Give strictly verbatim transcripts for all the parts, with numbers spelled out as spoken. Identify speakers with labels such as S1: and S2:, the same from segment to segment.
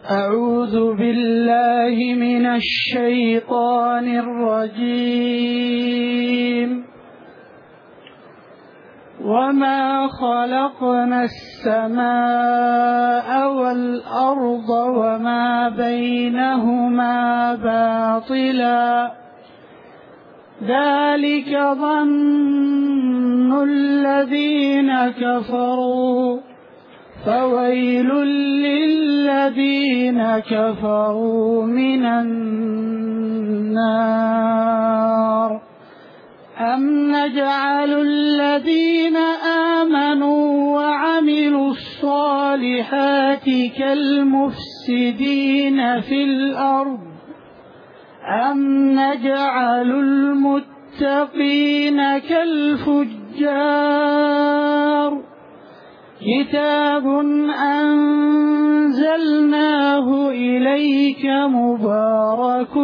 S1: أعوذ بالله من الشيطان الرجيم. وما خلقنا السماء والأرض وما بينهما باطلا ذلك ظن الذين كفروا فويل للذين كفروا من النار. أم نجعل الذين آمنوا وعملوا الصالحات كالمفسدين في الأرض أم نجعل المتقين كالفجار. كتاب أنزلناه إليك مبارك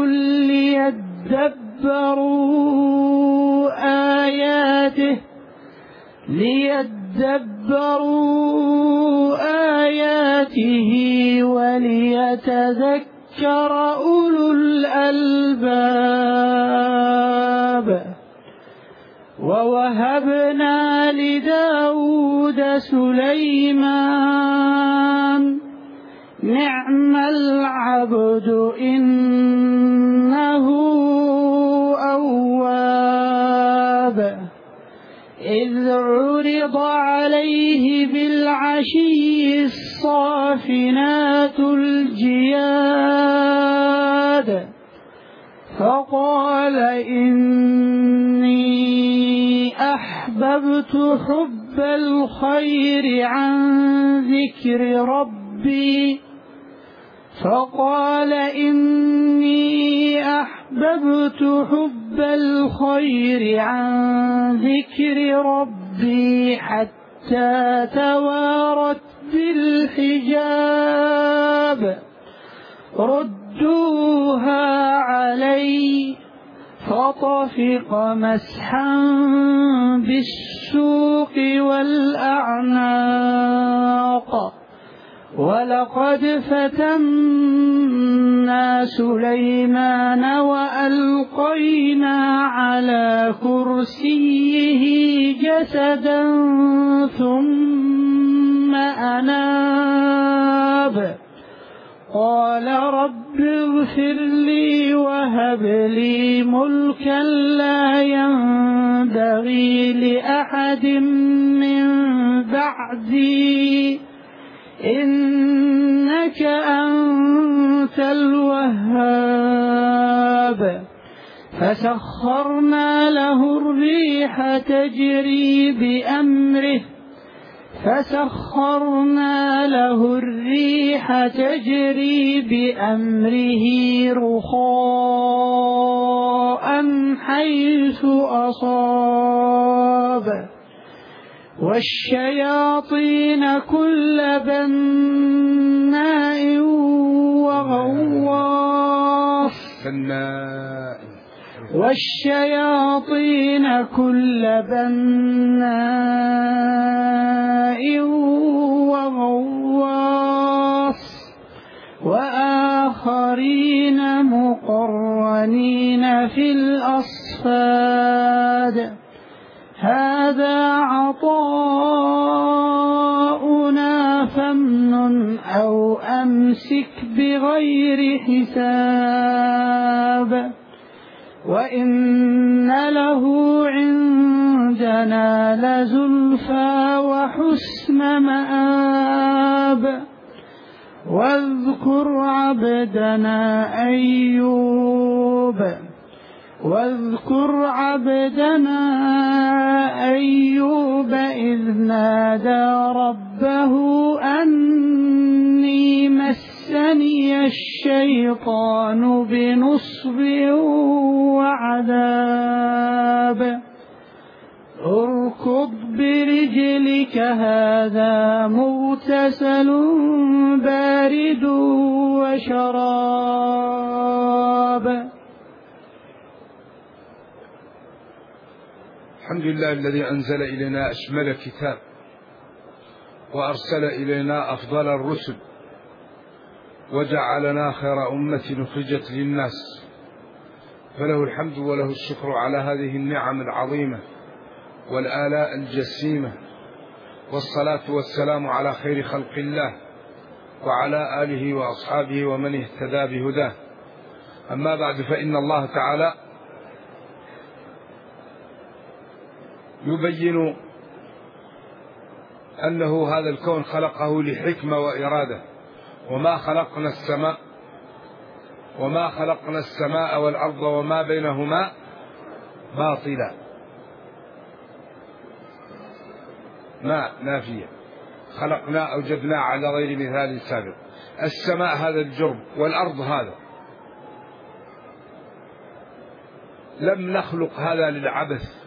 S1: ليدبروا آياته ليدبروا آياته وليتذكر أولو الألباب. ووهبنا لداود سليمان نعم العبد إنه أواب. إذ عرض عليه بالعشي الصافنات الجياد فقال إني أحببت حب الخير عن ذكر ربي فقال إني أحببت حب الخير عن ذكر ربي حتى توارت بالحجاب. ردوها علي فطفق مسحا بالسوق والأعناق. ولقد فتنا سليمان وألقينا على كرسيه جسدا ثم أناب قال رب اغفر لي وهب لي ملكا لا ينبغي لأحد من بعدي إنك أنت الوهاب. فسخرنا له الريح تجري بأمره فسخرنا له الريح تجري بأمره رخاء حيث أصاب. والشياطين كل بناء وغواص والشياطين كل بناء وغواص وآخرين مقرنين في الأصفاد. هذا عطاؤنا فامنن أو أمسك بغير حساب. وإن له عندنا لزلفى وحسن مآب. واذكر عبدنا أيوب واذكر عبدنا أيوب إذ نادى ربه أني مسني الشيطان بنصب وعذاب. اركض برجلك هذا مغتسل بارد وشراب.
S2: الحمد لله الذي أنزل إلينا أشمل كتاب وأرسل إلينا أفضل الرسل وجعلنا خير أمة أخرجت للناس، فله الحمد وله الشكر على هذه النعم العظيمة والآلاء الجسيمة، والصلاة والسلام على خير خلق الله وعلى آله وأصحابه ومن اهتدى بهداه. أما بعد، فإن الله تعالى يبين أنه هذا الكون خلقه لحكمة وإرادة، وما خلقنا السماء وما خلقنا السماء والأرض وما بينهما باطلا، ما نافية، خلقنا أوجدنا على غير مثال سابق. السماء هذا الجرم، والأرض هذا، لم نخلق هذا للعبث،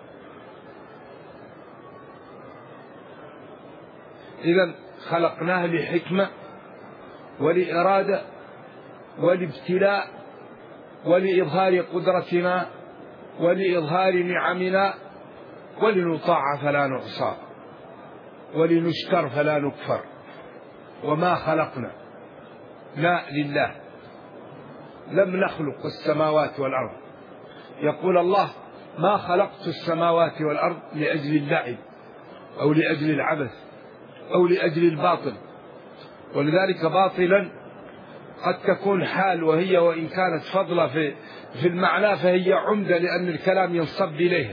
S2: إذن خلقناه لحكمة ولإرادة ولابتلاء ولإظهار قدرتنا ولإظهار نعمنا، ولنطاع فلا نعصى ولنشكر فلا نكفر. وما خلقنا لا لله، لم نخلق السماوات والأرض. يقول الله: ما خلقت السماوات والأرض لأجل اللعب أو لأجل العبث أو لأجل الباطل. ولذلك باطلا قد تكون حال، وهي وإن كانت فضلة في في المعنى فهي عمدة، لأن الكلام ينصب إليها،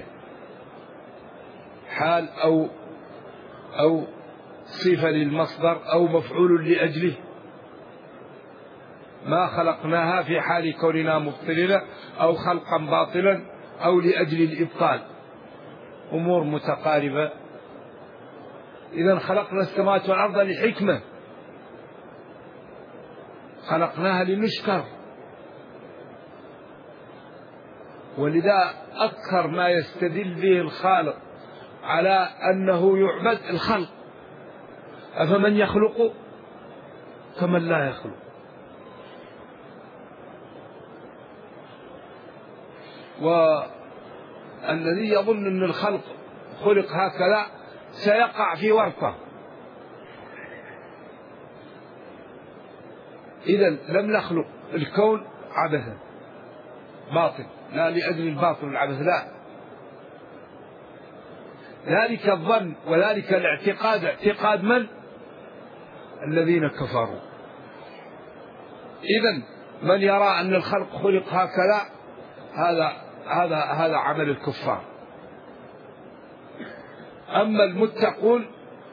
S2: حال أو أو صفة للمصدر أو مفعول لأجله. ما خلقناها في حال كوننا مبطلين أو خلقا باطلا أو لأجل الإبطال، أمور متقاربة. إذن خلقنا السماوات والأرض لحكمة، خلقناها لنشكر. ولذا أكثر ما يستدل به الخالق على أنه يعبد الخلق: أفمن يخلق كمن لا يخلق. والذي يظن أن الخلق خلق هكذا سيقع في ورطة. إذن لم نخلق الكون عبثا باطل، لا لأجل الباطل والعبث، لا، ذلك الظن وذلك الاعتقاد اعتقاد من؟ الذين كفروا. إذن من يرى أن الخلق خلق هكذا هذا هذا هذا عمل الكفار. أما المتقون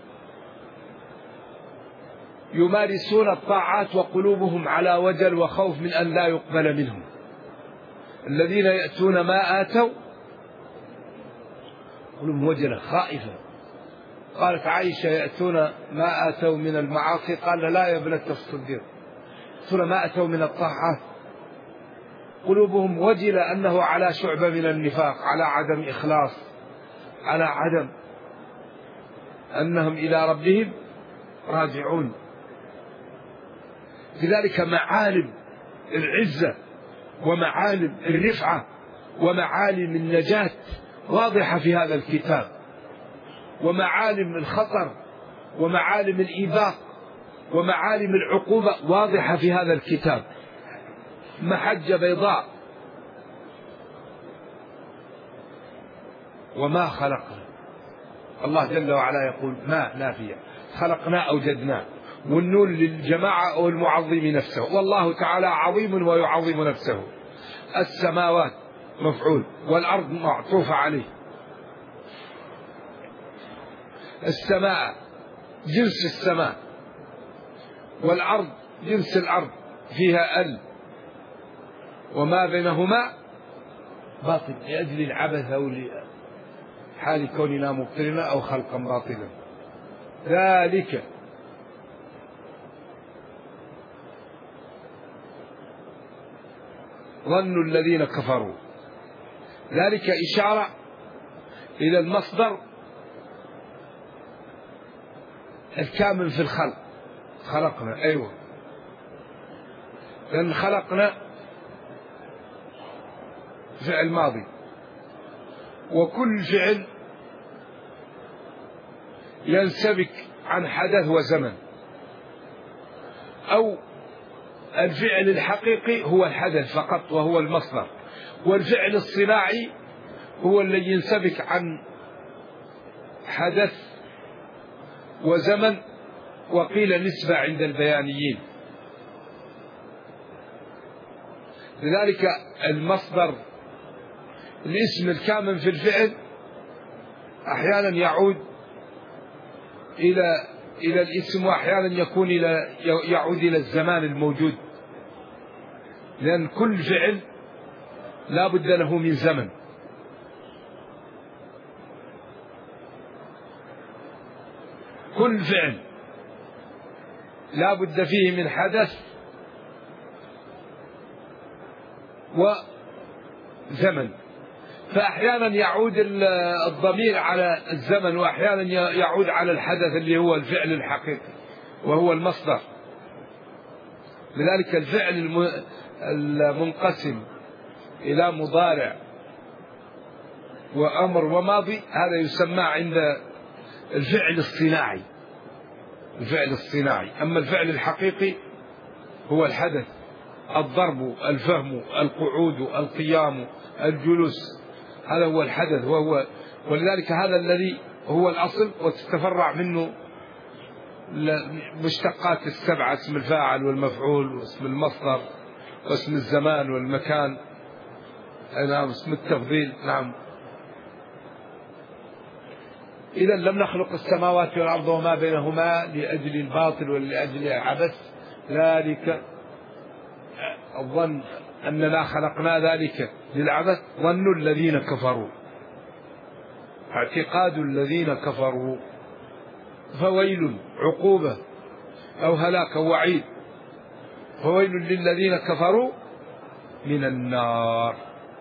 S2: يمارسون الطاعات وقلوبهم على وجل وخوف من أن لا يقبل منهم. الذين يأتون ما آتوا قلوبهم وجلة خائفة. قالت عائشة: يأتون ما آتوا من المعاصي، قال: لا يا ابنة الصديق، يأتون ما آتوا من الطاعات قلوبهم وجلة أنه على شعبة من النفاق، على عدم إخلاص، على عدم أنهم إلى ربهم راجعون. لذلك معالم العزة ومعالم الرفعة ومعالم النجاة واضحة في هذا الكتاب، ومعالم الخطر ومعالم الإيباق ومعالم العقوبة واضحة في هذا الكتاب، محجة بيضاء. وما خلقنا، الله جل وعلا يقول ما نافية، خلقنا أوجدنا، والنون للجماعة أو المعظم نفسه، والله تعالى عظيم ويعظم نفسه. السماوات مفعول والأرض معطوفة عليه. السماء جنس السماء، والأرض جنس الأرض، فيها ال، وما بينهما باطل لأجل العبث أو لحال كوننا مبطلين أو خلقا باطلا. ذلك ظن الذين كفروا. ذلك إشارة إلى المصدر الكامل في الخلق. خلقنا، أيوة، لأن خلقنا فعل ماضي، وكل فعل ينسبك عن حدث وزمن، أو الفعل الحقيقي هو الحدث فقط وهو المصدر، والفعل الصناعي هو الذي ينسبك عن حدث وزمن، وقيل نسبة عند البيانيين. لذلك المصدر الاسم الكامن في الفعل أحيانا يعود إلى إلى الاسم، وأحيانا يكون إلى يعود إلى الزمان الموجود، لأن كل فعل لا بد له من زمن. كل فعل لا بد فيه من حدث وزمن، فأحيانا يعود الضمير على الزمن، وأحيانا يعود على الحدث اللي هو الفعل الحقيقي وهو المصدر. لذلك الفعل المنقسم إلى مضارع وأمر وماضي هذا يسمى عند الفعل الصناعي، الفعل الصناعي. أما الفعل الحقيقي هو الحدث، الضرب، الفهم، القعود، القيام، الجلوس، هذا هو الحدث. وهو ولذلك هذا الذي هو الأصل، وتتفرع منه مشتقات السبعة: اسم الفاعل والمفعول واسم المصدر واسم الزمان والمكان، نعم، اسم التفضيل. نعم. إذا لم نخلق السماوات والأرض وما بينهما لأجل الباطل ولأجل العبث، ذلك الظن أننا خلقنا ذلك للعبث، ظن الذين كفروا، اعتقاد الذين كفروا. فويل عقوبة أو هلاك وعيد، فويل للذين كفروا من النار.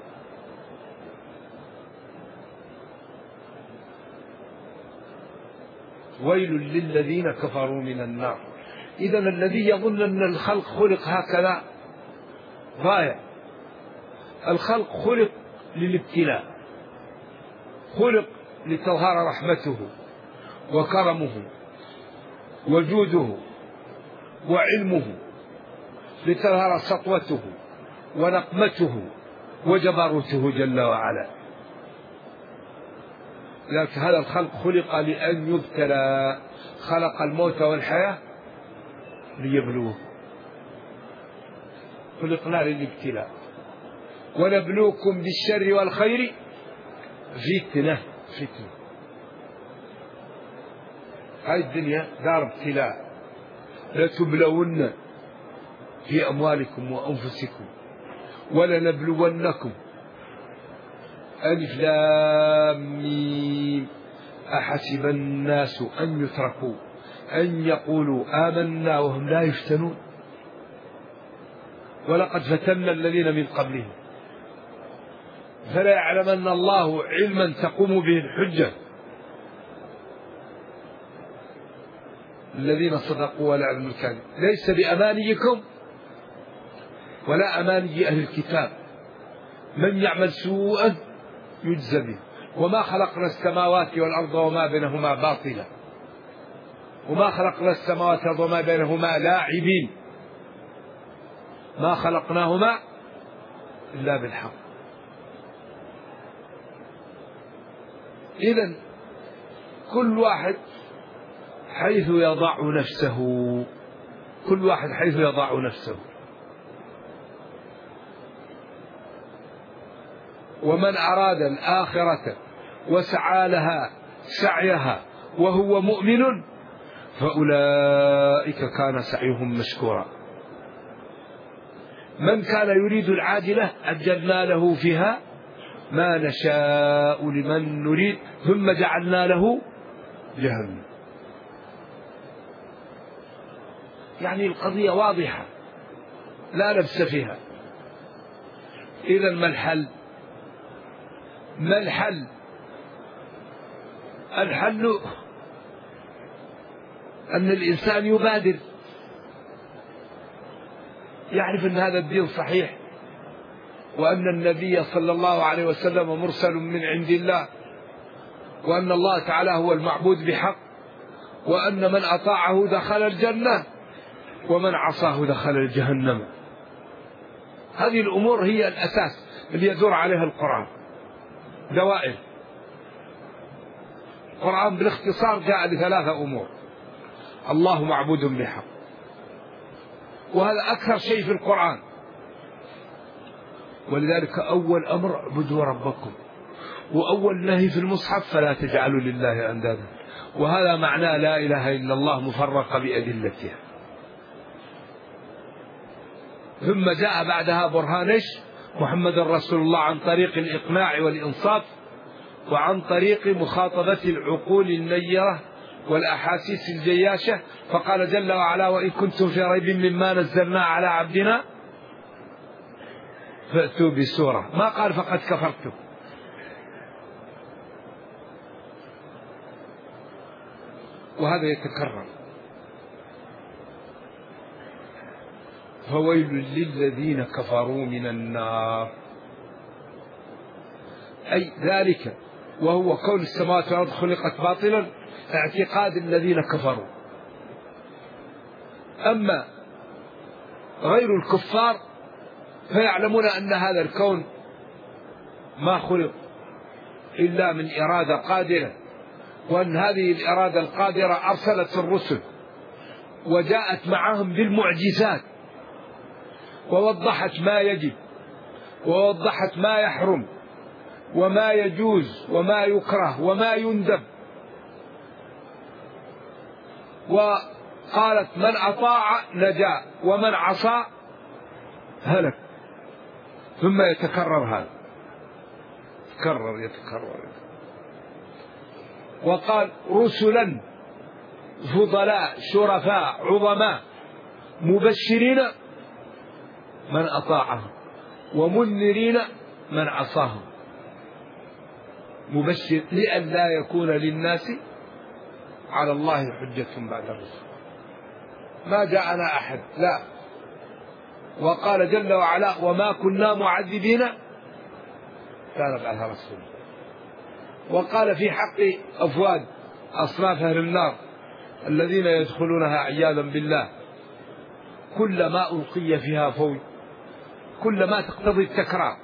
S2: ويل للذين كفروا من النار. إذا الذي يظن أن الخلق خلق هكذا ضايع. الخلق خلق للابتلاء، خلق لتظهر رحمته وكرمه وجوده وعلمه، لتظهر سطوته ونقمته وجبروته جل وعلا. لكن هذا الخلق خلق لأن يبتلى، خلق الموت والحياة ليبلوه، خلقنا للابتلاء. ونبلوكم بالشر والخير فتنة. فتنة هذه الدنيا دار ابتلاء، لتبلون في أموالكم وأنفسكم ولنبلونكم. ألف لام ميم. أحسب الناس أن يتركوا أن يقولوا آمنا وهم لا يفتنون، ولقد فتنا الذين من قبلهم فلا يعلمن الله علما تقوم به الحجة. الذين صدقوا ولا يعلمون الكاذب. ليس بأمانيكم ولا أماني أهل الكتاب، من يعمل سوءا يجزى به، وما خلقنا السماوات والأرض وما بينهما باطلا، وما خلقنا السماوات والأرض وما بينهما لاعبين، ما خلقناهما إلا بالحق. إذن كل واحد حيث يضع نفسه، كل واحد حيث يضع نفسه. ومن أراد الآخرة وسعى لها سعيها وهو مؤمن فأولئك كان سعيهم مشكورا. من كان يريد العاجلة عجلنا له فيها ما نشاء لمن نريد ثم جعلنا له جهنم. يعني القضية واضحة لا لبس فيها. إذا ما الحل؟ ما الحل؟ الحل أن الإنسان يبادر، يعرف أن هذا الدين صحيح، وأن النبي صلى الله عليه وسلم مرسل من عند الله، وأن الله تعالى هو المعبود بحق، وأن من أطاعه دخل الجنة. ومن عصاه دخل الجهنم. هذه الأمور هي الأساس اللي يدور عليها القرآن، دوائر. القرآن بالاختصار جاء لثلاثة أمور: الله معبود بحق، وهذا أكثر شيء في القرآن، ولذلك أول أمر اعبدوا ربكم، وأول نهي في المصحف فلا تجعلوا لله أندادا، وهذا معناه لا إله إلا الله مفرقة بأدلتها. ثم جاء بعدها برهانش محمد رسول الله عن طريق الإقناع والإنصاف، وعن طريق مخاطبة العقول النيرة والأحاسيس الجياشة. فقال جل وعلا: وإن كنتم في ريب مما نزلنا على عبدنا فأتوا بسورة. ما قال فقد كفرتم. وهذا يتكرر. فويل للذين كفروا من النار، أي ذلك وهو كون السماوات والأرض خلقت باطلا، اعتقاد الذين كفروا. أما غير الكفار فيعلمون أن هذا الكون ما خلق إلا من إرادة قادرة، وأن هذه الإرادة القادرة أرسلت الرسل وجاءت معهم بالمعجزات، ووضحت ما يجب، ووضحت ما يحرم، وما يجوز، وما يكره، وما يندب. وقالت: من أطاع نجا، ومن عصى هلك. ثم يتكرر هذا، يتكرر يتكرر. وقال: رسلا فضلاء شرفاء عظماء مبشرين من أطاعهم، ومنذرين من عصاهم. مبشر لئلا يكون للناس على الله حجة بعد الرسل. ما جاءنا أحد، لا. وقال جل وعلا: وما كنا معذبين كان بعث رسول. وقال في حق أفواد أصناف أهل النار الذين يدخلونها عياذا بالله: كلما ألقي فيها فوج، كلما تقتضي التكرار،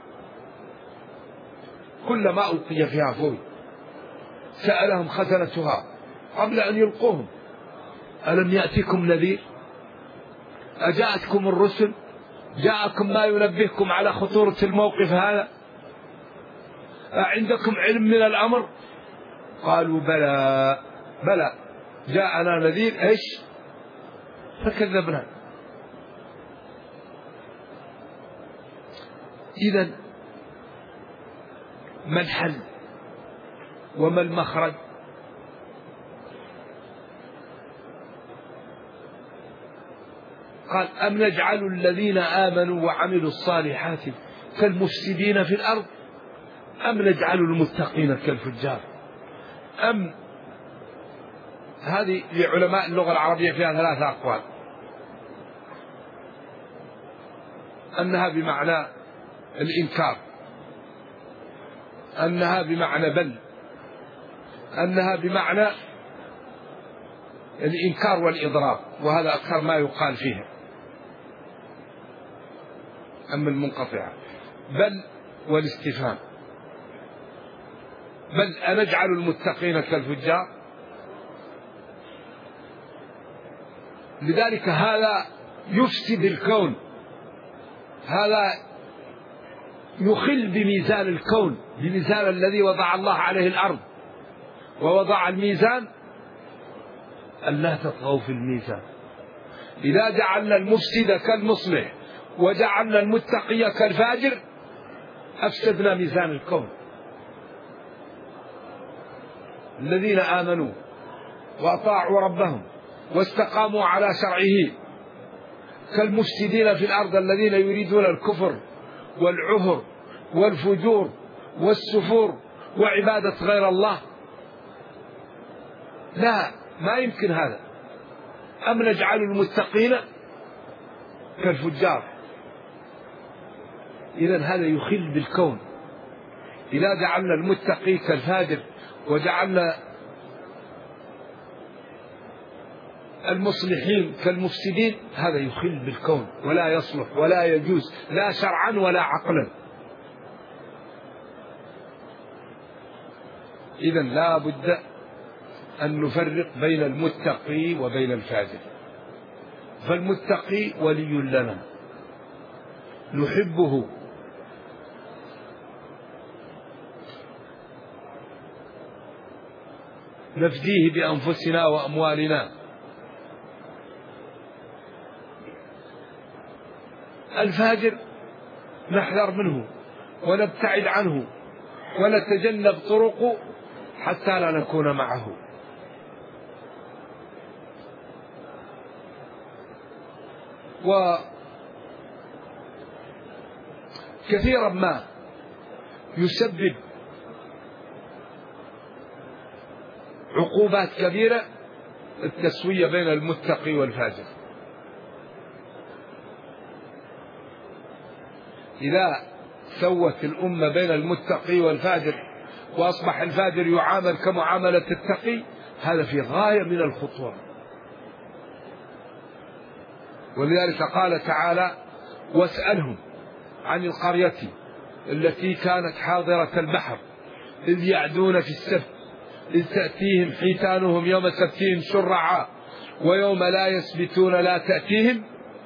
S2: كلما ألقي فيها فوج سألهم خزنتها قبل أن يلقوهم: ألم يأتكم نذير؟ أجاءتكم الرسل؟ جاءكم ما ينبهكم على خطورة الموقف هذا؟ أعندكم علم من الأمر؟ قالوا: بلى بلى جاءنا نذير إيش فكذبنا. إذن ما الحل وما المخرج؟ قال: أم نجعل الذين آمنوا وعملوا الصالحات كالمفسدين في الأرض، أم نجعل المتقين كالفجار. أم هذه لعلماء اللغة العربية فيها ثلاثة أقوال: أنها بمعنى الإنكار، أنها بمعنى بل، أنها بمعنى الإنكار والإضراب، وهذا أكثر ما يقال فيها. أما المنقطعة بل والاستفهام: بل أنجعل المتقين كالفجار. لذلك هذا يفسد الكون، هذا يخل بميزان الكون، بميزان الذي وضع الله عليه الأرض، ووضع الميزان ألا تطغوا في الميزان. إذا جعلنا المفسد كالمصلح وجعلنا المتقي كالفاجر أفسدنا ميزان الكون. الذين آمنوا وأطاعوا ربهم واستقاموا على شرعه كالمفسدين في الأرض الذين يريدون الكفر والعهر والفجور والسفور وعبادة غير الله. لا، ما يمكن هذا. أم نجعل المتقين كالفجار. إذن هذا يخل بالكون. إذا جعلنا المتقي كالفاجر وجعلنا المصلحين كالمفسدين، هذا يخل بالكون ولا يصلح ولا يجوز لا شرعا ولا عقلا. إذن لا بد أن نفرق بين المتقي وبين الفاجر. فالمتقي ولي لنا نحبه نفديه بأنفسنا وأموالنا. الفاجر نحذر منه ونبتعد عنه ونتجنب طرقه حتى لا نكون معه. وكثيرا ما يسبب عقوبات كبيرة التسوية بين المتقي والفاجر. إذا سوت الأمة بين المتقي والفاجر وأصبح الفاجر يعامل كمعاملة التقي، هذا في غاية من الخطورة. ولذلك قال تعالى: واسألهم عن القرية التي كانت حاضرة البحر إذ يعدون في السبت إذ تأتيهم حيتانهم يوم سبتهم شرعا ويوم لا يسبتون لا تأتيهم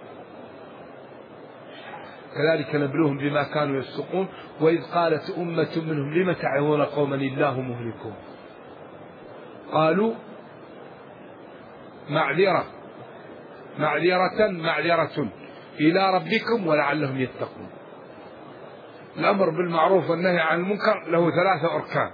S2: كذلك نبلوهم بما كانوا يفسقون وإذ قالت أمة منهم لم تعظون قوما الله مهلكهم قالوا معذرة معذرة معذرة إلى ربكم ولعلهم يتقون. الأمر بالمعروف والنهي عن المنكر له ثلاثة أركان.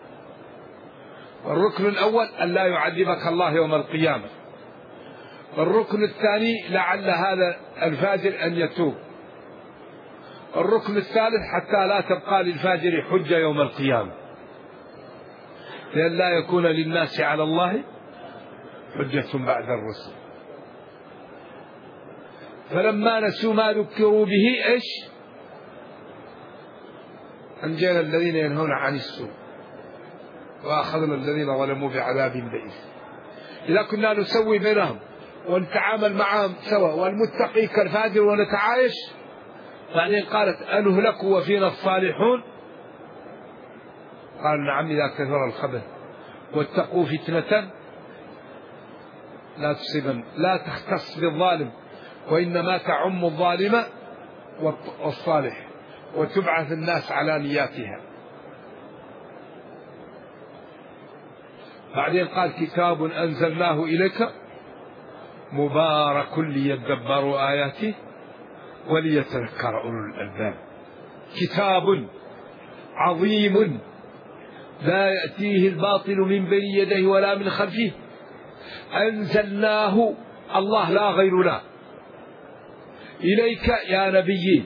S2: الركن الأول أن لا يعذبك الله يوم القيامة. الركن الثاني لعل هذا الفاجر أن يتوب. الركن الثالث حتى لا تبقى للفاجر حجة يوم القيامة، لأن لا يكون للناس على الله حجة بعد الرسل. فلما نسوا ما ذكروا به إيش؟ أنجينا الذين ينهون عن السوء وأخذنا الذين ظلموا بعذاب بئيس. إذا كنا نسوي بينهم ونتعامل معهم سوا والمتقي كالفاجر ونتعايش، بعدين قالت أنهلك وفينا الصالحون، قال نعم إذا كثر الخبث واتقوا فتنة لا تصيبن لا تختص بالظالم وإنما تعم الظالم والصالح وتبعث الناس على نياتها. بعدين قال كتاب أنزلناه إليك مبارك ليدبروا آياته وليتذكر أولو الألباب. كتاب عظيم لا يأتيه الباطل من بين يديه ولا من خلفه أنزلناه الله لا غير لا إليك يا نبي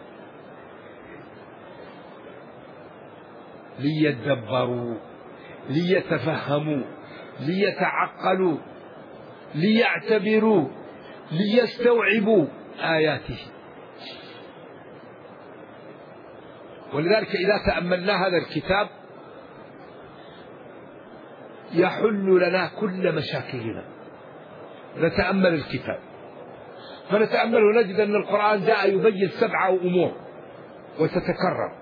S2: ليدبروا ليتفهموا ليتعقلوا ليعتبروا ليستوعبوا آياته. ولذلك إذا تأملنا هذا الكتاب يحل لنا كل مشاكلنا. نتأمل الكتاب فنتأمل ونجد أن القرآن جاء يبين سبعة أمور وتتكرر.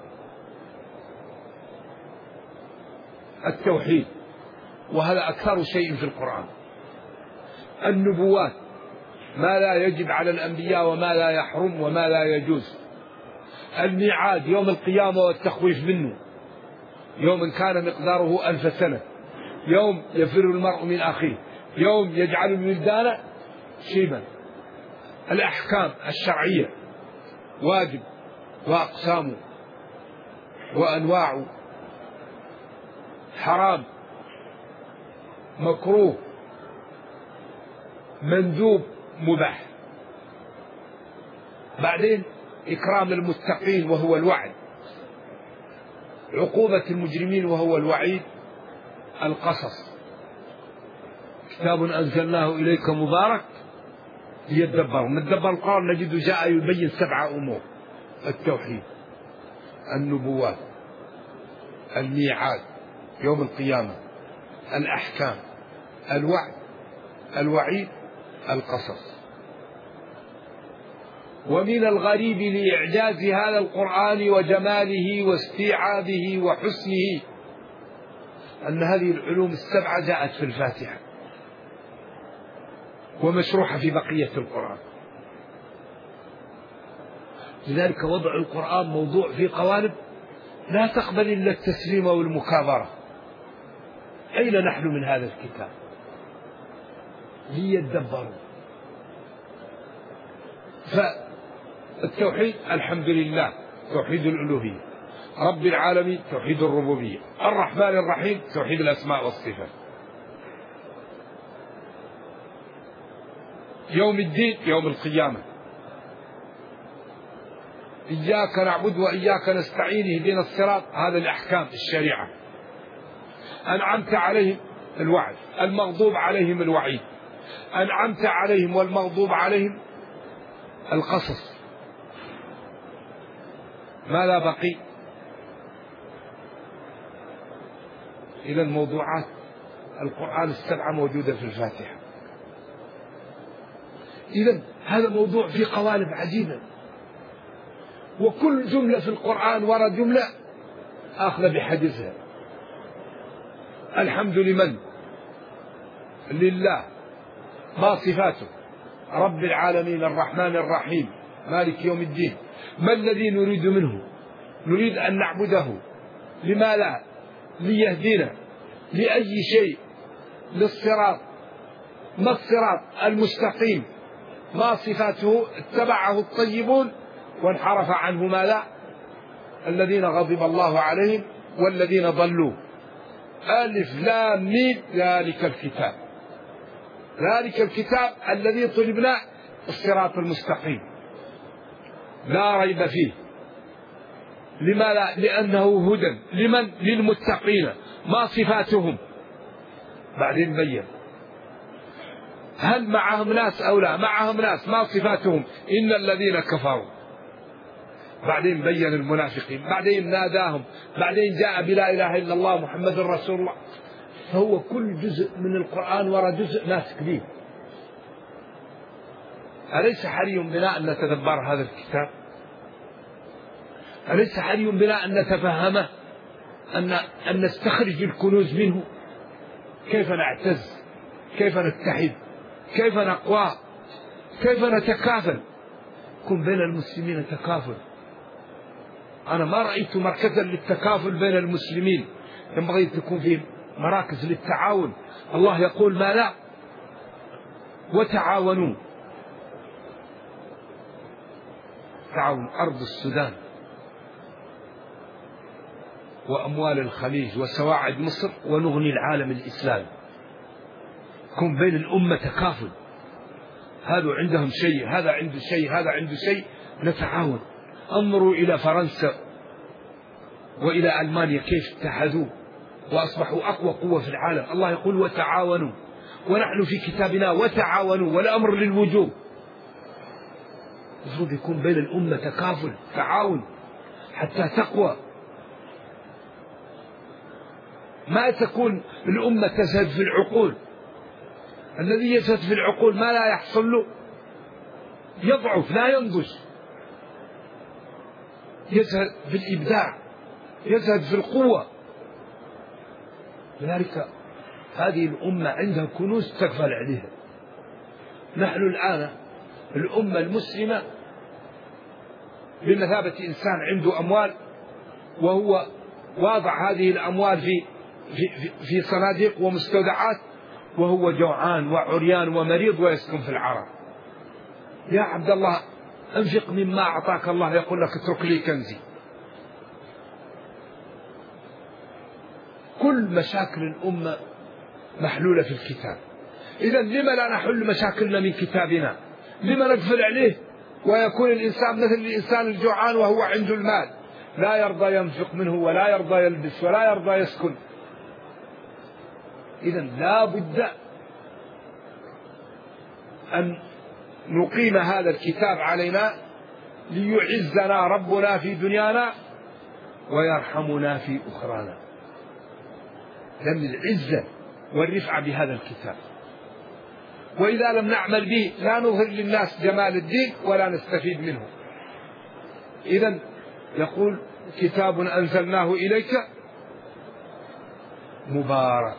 S2: التوحيد وهذا أكثر شيء في القرآن. النبوات ما لا يجب على الأنبياء وما لا يحرم وما لا يجوز. الميعاد يوم القيامة والتخويف منه، يوم كان مقداره ألف سنة، يوم يفر المرء من أخيه، يوم يجعل الولدان شيبا. الأحكام الشرعية واجب وأقسامه وأنواعه، حرام مكروه مندوب مباح. بعدين إكرام المتقين وهو الوعد، عقوبة المجرمين وهو الوعيد، القصص. كتاب أنزلناه إليك مبارك ليدبروا. ندبر القرآن نجد جاء يبين سبعة أمور: التوحيد، النبوات، الميعاد يوم القيامة، الأحكام، الوعد، الوعيد، القصص. ومن الغريب لإعجاز هذا القرآن وجماله واستيعابه وحسنه أن هذه العلوم السبعة جاءت في الفاتحة ومشروحة في بقية القرآن. لذلك وضع القرآن موضوع في قوالب لا تقبل إلا التسليم والمكابرة. أين نحن من هذا الكتاب ليدبروا؟ فالتوحيد الحمد لله توحيد الألوهية، رب العالمين توحيد الربوبية، الرحمن الرحيم توحيد الأسماء والصفات، يوم الدين يوم القيامة، إياك نعبد وإياك نستعين اهدنا الصراط، هذا الأحكام الشريعة. أنعمت عليهم الوعد، المغضوب عليهم الوعيد، أنعمت عليهم والمغضوب عليهم القصص. ماذا بقي؟ إذا موضوعات القرآن السبعة موجودة في الفاتحة. إذا هذا موضوع في قوالب عجيبة، وكل جملة في القرآن وراء جملة آخذ بحديثها. الحمد لمن؟ لله. ما صفاته؟ رب العالمين الرحمن الرحيم مالك يوم الدين. ما الذي نريد منه؟ نريد أن نعبده. لما لا؟ ليهدينا لأي شيء؟ للصراط. ما الصراط المستقيم؟ ما صفاته؟ اتبعه الطيبون وانحرف عنه ما لا؟ الذين غضب الله عليهم والذين ضلوا. ألف لام ميم ذلك الكتاب، ذلك الكتاب الذي طلبنا الصراط المستقيم لا ريب فيه. لما لا؟ لأنه هدى لمن؟ للمتقين. ما صفاتهم؟ بعدين بين هل معهم ناس أو لا؟ معهم ناس. ما صفاتهم؟ إن الذين كفروا. بعدين بين المنافقين، بعدين ناداهم، بعدين جاء بلا إله إلا الله محمد رسول الله. فهو كل جزء من القرآن وراء جزء ماسك به. أليس حري بنا أن نتدبر هذا الكتاب؟ أليس حري بنا أن نتفهمه، أن أن نستخرج الكنوز منه؟ كيف نعتز، كيف نتحد، كيف نقوى، كيف نتكافل. كن بين المسلمين تكافل. أنا ما رأيت مركزا للتكافل بين المسلمين. ينبغي أن تكون فيه مراكز للتعاون. الله يقول ما لا؟ وتعاونوا. تعاون أرض السودان وأموال الخليج وسواعد مصر ونغني العالم الإسلامي. كن بين الأمة تكافل. هذا عندهم شيء، هذا عنده شيء، هذا عنده شيء، نتعاون. انظروا إلى فرنسا وإلى ألمانيا كيف اتحدوا وأصبحوا أقوى قوة في العالم. الله يقول وتعاونوا، ونحن في كتابنا وتعاونوا والأمر للوجوب. المفروض يكون بين الأمة تكافل تعاون حتى تقوى. ما تكون الأمة تزهد في العقول. الذي يزهد في العقول ما لا يحصل له؟ يضعف لا ينضج. يزهد في الإبداع، يزهد في القوة. لذلك هذه الأمة عندها كنوز تكفل عليها. نحن الآن الأمة المسلمة بمثابة إنسان عنده أموال وهو واضع هذه الأموال في في في صناديق ومستودعات، وهو جوعان وعريان ومريض ويسكن في العراء. يا عبد الله انفق مما أعطاك الله، يقول لك اترك لي كنزي. كل مشاكل الأمة محلولة في الكتاب. إذا لما لا نحل مشاكلنا من كتابنا؟ لما نقفل عليه ويكون الإنسان مثل الإنسان الجوعان وهو عنده المال، لا يرضى ينفق منه ولا يرضى يلبس ولا يرضى يسكن؟ إذا لا بد أن نقيم هذا الكتاب علينا ليعزنا ربنا في دنيانا ويرحمنا في أخرانا. لأن العزة والرفعة بهذا الكتاب. وإذا لم نعمل به لا نظهر للناس جمال الدين ولا نستفيد منه. إذن يقول كتاب أنزلناه إليك مبارك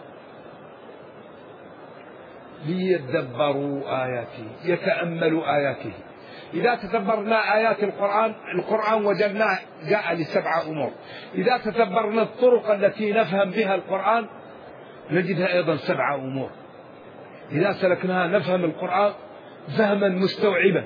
S2: ليدبروا آياته يتأملوا آياته. إذا تدبرنا آيات القرآن، القرآن وجدناه جاء لسبعة أمور. إذا تدبرنا الطرق التي نفهم بها القرآن نجدها أيضا سبعة أمور. إذا سلكناها نفهم القرآن فهما مستوعبا.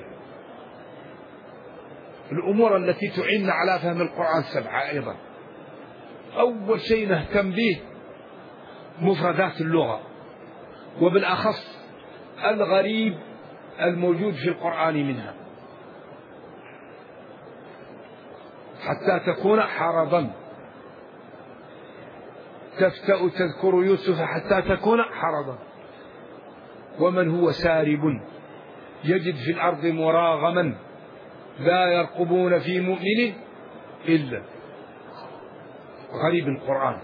S2: الأمور التي تعيننا على فهم القرآن سبعة أيضا. أول شيء نهتم به مفردات اللغة، وبالأخص الغريب الموجود في القرآن منها، حتى تكون حرضا. تفتأ تذكر يوسف حتى تكون حرضا. ومن هو سارب يجد في الأرض مراغما لا يرقبون في مؤمن إلا. غريب القرآن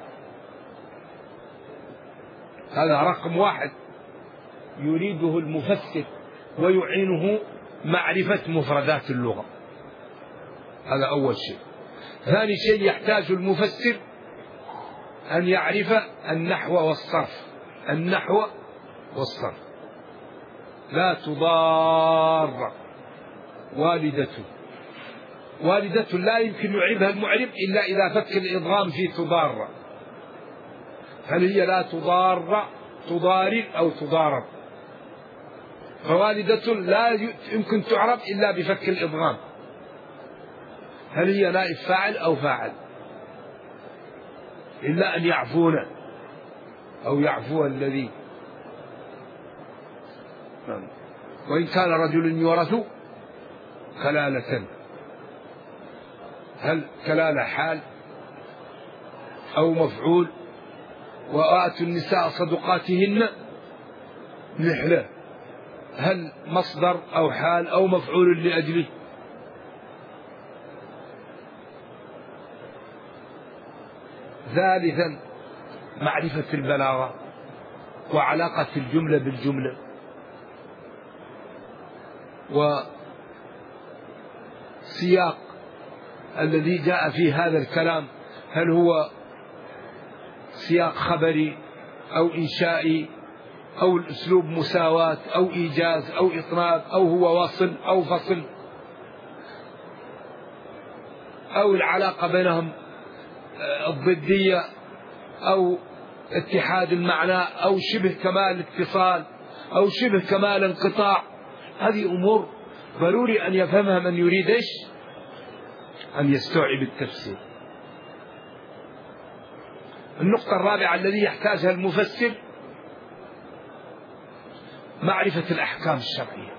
S2: هذا رقم واحد يريده المفسر ويعينه معرفة مفردات اللغة. هذا أول شيء. ثاني شيء يحتاج المفسر أن يعرف النحو والصرف. النحو والصرف. لا تضار والدة. والدة لا يمكن يعربها المعرب إلا إذا فك الإضغام في تضار. هل هي لا تضار تضارر أو تضارب؟ فوالدة لا يمكن تعرب إلا بفك الإضغام. هل هي نائب فاعل أو فاعل؟ إلا أن يعفون أو يعفو الذي. وإن كان رجل يورث كلالة، هل كلالة حال أو مفعول؟ وآتوا النساء صدقاتهن نحلة، هل مصدر أو حال أو مفعول لأجله؟ ثالثا معرفة البلاغة وعلاقة الجملة بالجملة، وسياق الذي جاء في هذا الكلام، هل هو سياق خبري أو إنشائي أو الأسلوب مساواة أو إيجاز أو إطناب أو هو واصل أو فصل أو العلاقة بينهم الضدية أو اتحاد المعنى أو شبه كمال اتصال أو شبه كمال انقطاع. هذه أمور ضروري أن يفهمها من يريد إيش؟ أن يستوعب التفسير. النقطة الرابعة الذي يحتاجها المفسر معرفة الأحكام الشرعية،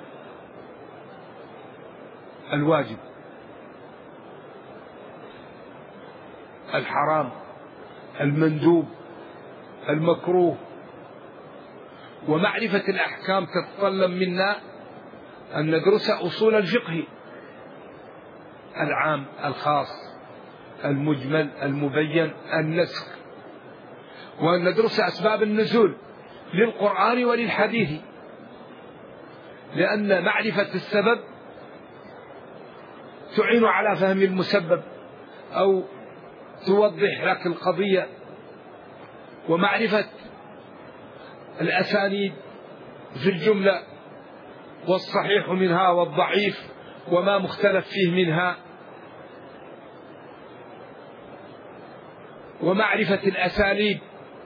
S2: الواجب، الحرام، المندوب، المكروه. ومعرفة الأحكام تتطلب منا أن ندرس أصول الفقه، العام، الخاص، المجمل، المبين، النسخ، وأن ندرس أسباب النزول للقرآن وللحديث، لأن معرفة السبب تعين على فهم المسبب أو توضح لك القضية. ومعرفة الأسانيد في الجملة والصحيح منها والضعيف وما مختلف فيه منها، ومعرفة الأساليب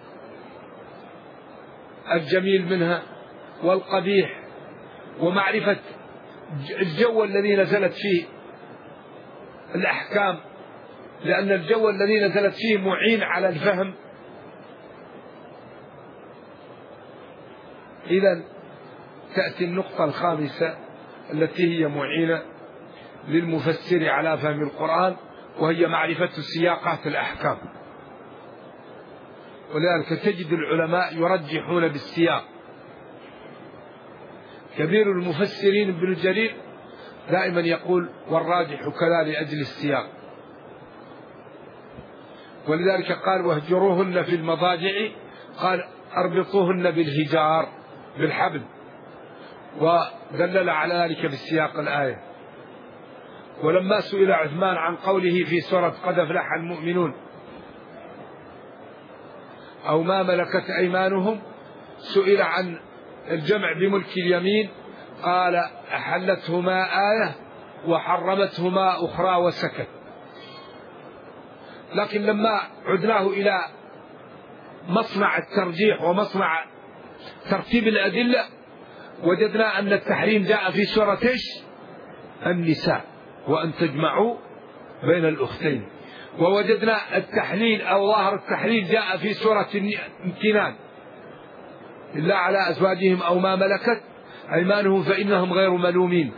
S2: الجميل منها والقبيح، ومعرفة الجو الذي نزلت فيه الأحكام، لأن الجو الذي نزلت فيه معين على الفهم. إذن تأتي النقطة الخامسة التي هي معينة للمفسر على فهم القرآن، وهي معرفة سياقات الأحكام. ولذلك تجد العلماء يرجحون بالسياق. كبير المفسرين ابن جرير دائما يقول والراجح كذا لأجل السياق. ولذلك قال واهجروهن في المضاجع، قال اربطوهن بالهجار بالحبل ودلل على ذلك في سياق الآية. ولما سئل عثمان عن قوله في سورة قد أفلح المؤمنون أو ما ملكت أيمانهم، سئل عن الجمع بملك اليمين قال أحلتهما آية وحرمتهما أخرى وسكت. لكن لما عدناه إلى مصنع الترجيح ومصنع ترتيب الأدلة وجدنا أن التحريم جاء في سورة النساء وأن تجمعوا بين الأختين، ووجدنا التحليل أو ظاهر التحليل جاء في سورة الامتنان إلا على أزواجهم أو ما ملكت أيمانهم فإنهم غير ملومين.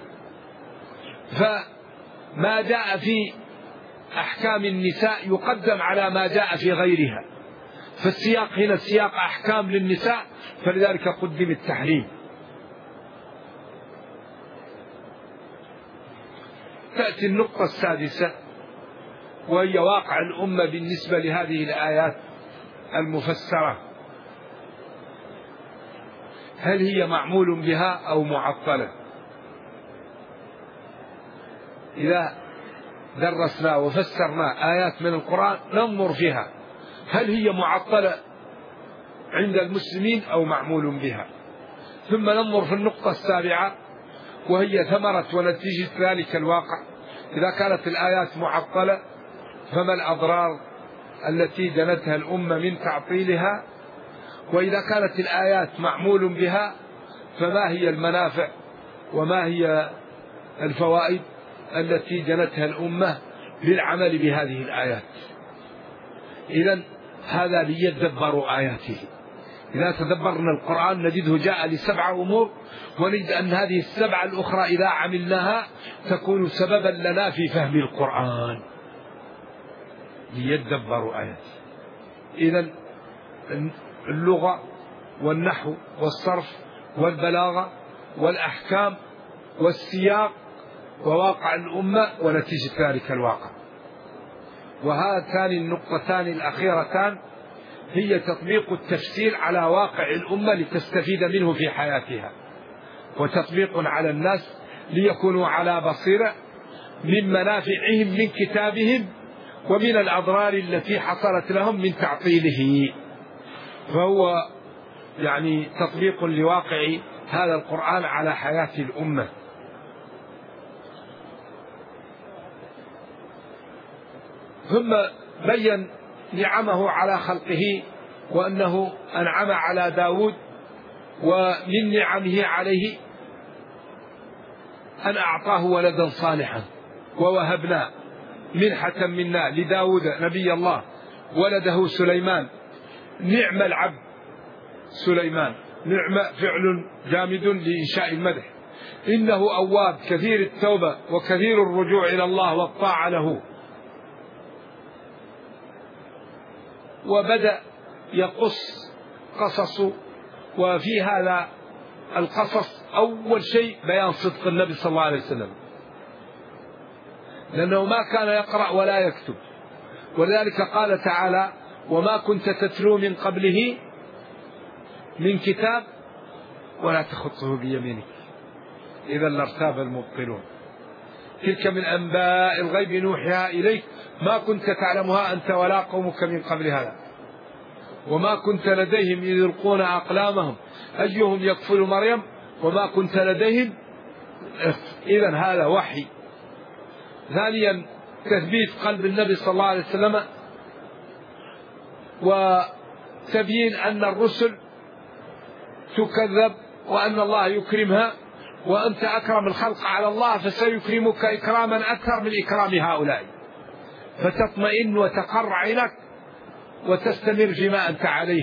S2: فما جاء في أحكام النساء يقدم على ما جاء في غيرها، فالسياق هنا سياق أحكام للنساء فلذلك قدم التحريم. تأتي النقطة السادسة وهي واقع الأمة بالنسبة لهذه الآيات المفسرة، هل هي معمول بها أو معطلة؟ إذا درسنا وفسرنا آيات من القرآن ننظر فيها هل هي معطلة عند المسلمين أو معمول بها. ثم ننظر في النقطة السابعة وهي ثمرة ونتيجة ذلك الواقع. إذا كانت الآيات معطلة فما الأضرار التي جنتها الأمة من تعطيلها؟ وإذا كانت الآيات معمول بها فما هي المنافع وما هي الفوائد التي جنتها الأمة بالعمل بهذه الآيات؟ إذن هذا ليدبروا آياته. إذا تدبرنا القرآن نجده جاء لسبع أمور، ونجد أن هذه السبع الأخرى إذا عملناها تكون سببا لنا في فهم القرآن ليدبروا آياته. إذن اللغة والنحو والصرف والبلاغة والأحكام والسياق وواقع الأمة ونتيجة ذلك الواقع. وهاتان النقطتان الأخيرتان هي تطبيق التفسير على واقع الأمة لتستفيد منه في حياتها، وتطبيق على الناس ليكونوا على بصيرة من منافعهم من كتابهم ومن الأضرار التي حصلت لهم من تعطيله. فهو يعني تطبيق لواقع هذا القرآن على حياة الأمة. ثم بين نعمه على خلقه وأنه أنعم على داود، ومن نعمه عليه أن أعطاه ولدا صالحا، ووهبنا منحة منا لداود نبي الله ولده سليمان. نعم العبد سليمان، نعم فعل جامد لإنشاء المدح، إنه أواب كثير التوبة وكثير الرجوع إلى الله والطاعة له. وبدأ يقص قصص، وفي هذا القصص أول شيء بيان صدق النبي صلى الله عليه وسلم، لأنه ما كان يقرأ ولا يكتب، ولذلك قال تعالى وما كنت تتلو من قبله من كتاب ولا تخطه بيمينك إذا لارتاب المبطلون. تلك من أنباء الغيب نوحيها إليك ما كنت تعلمها أنت ولا قومك من قبل هذا وما كنت لديهم إذ يلقون أقلامهم أيهم يكفل مريم وما كنت لديهم. إذن هذا وحي. ثانيا تثبيت قلب النبي صلى الله عليه وسلم، وتبيين أن الرسل تكذب وأن الله يكرمها، وأنت أكرم الخلق على الله فسيكرمك إكراما أكثر من إكرام هؤلاء، فتطمئن وتقر عينك وتستمر فيما أنت عليه.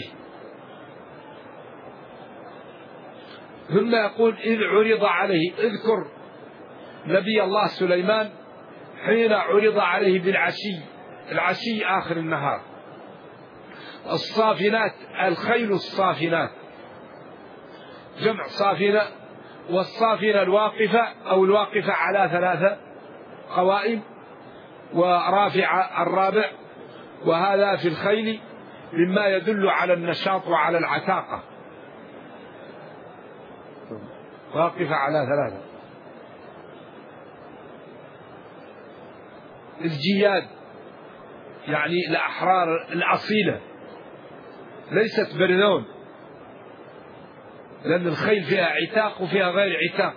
S2: ثم يقول إذ عرض عليه، اذكر نبي الله سليمان حين عرض عليه بالعشي، العشي آخر النهار، الصافنات الخيل الصافنات جمع صافنة، والصافنة الواقفة أو الواقفة على ثلاثة قوائم، ورافع الرابع، وهذا في الخيل مما يدل على النشاط وعلى العتاقة. واقفة على ثلاثة. الجياد يعني الأحرار الأصيلة، ليست برنون، لأن الخيل فيها عتاق وفيها غير عتاق.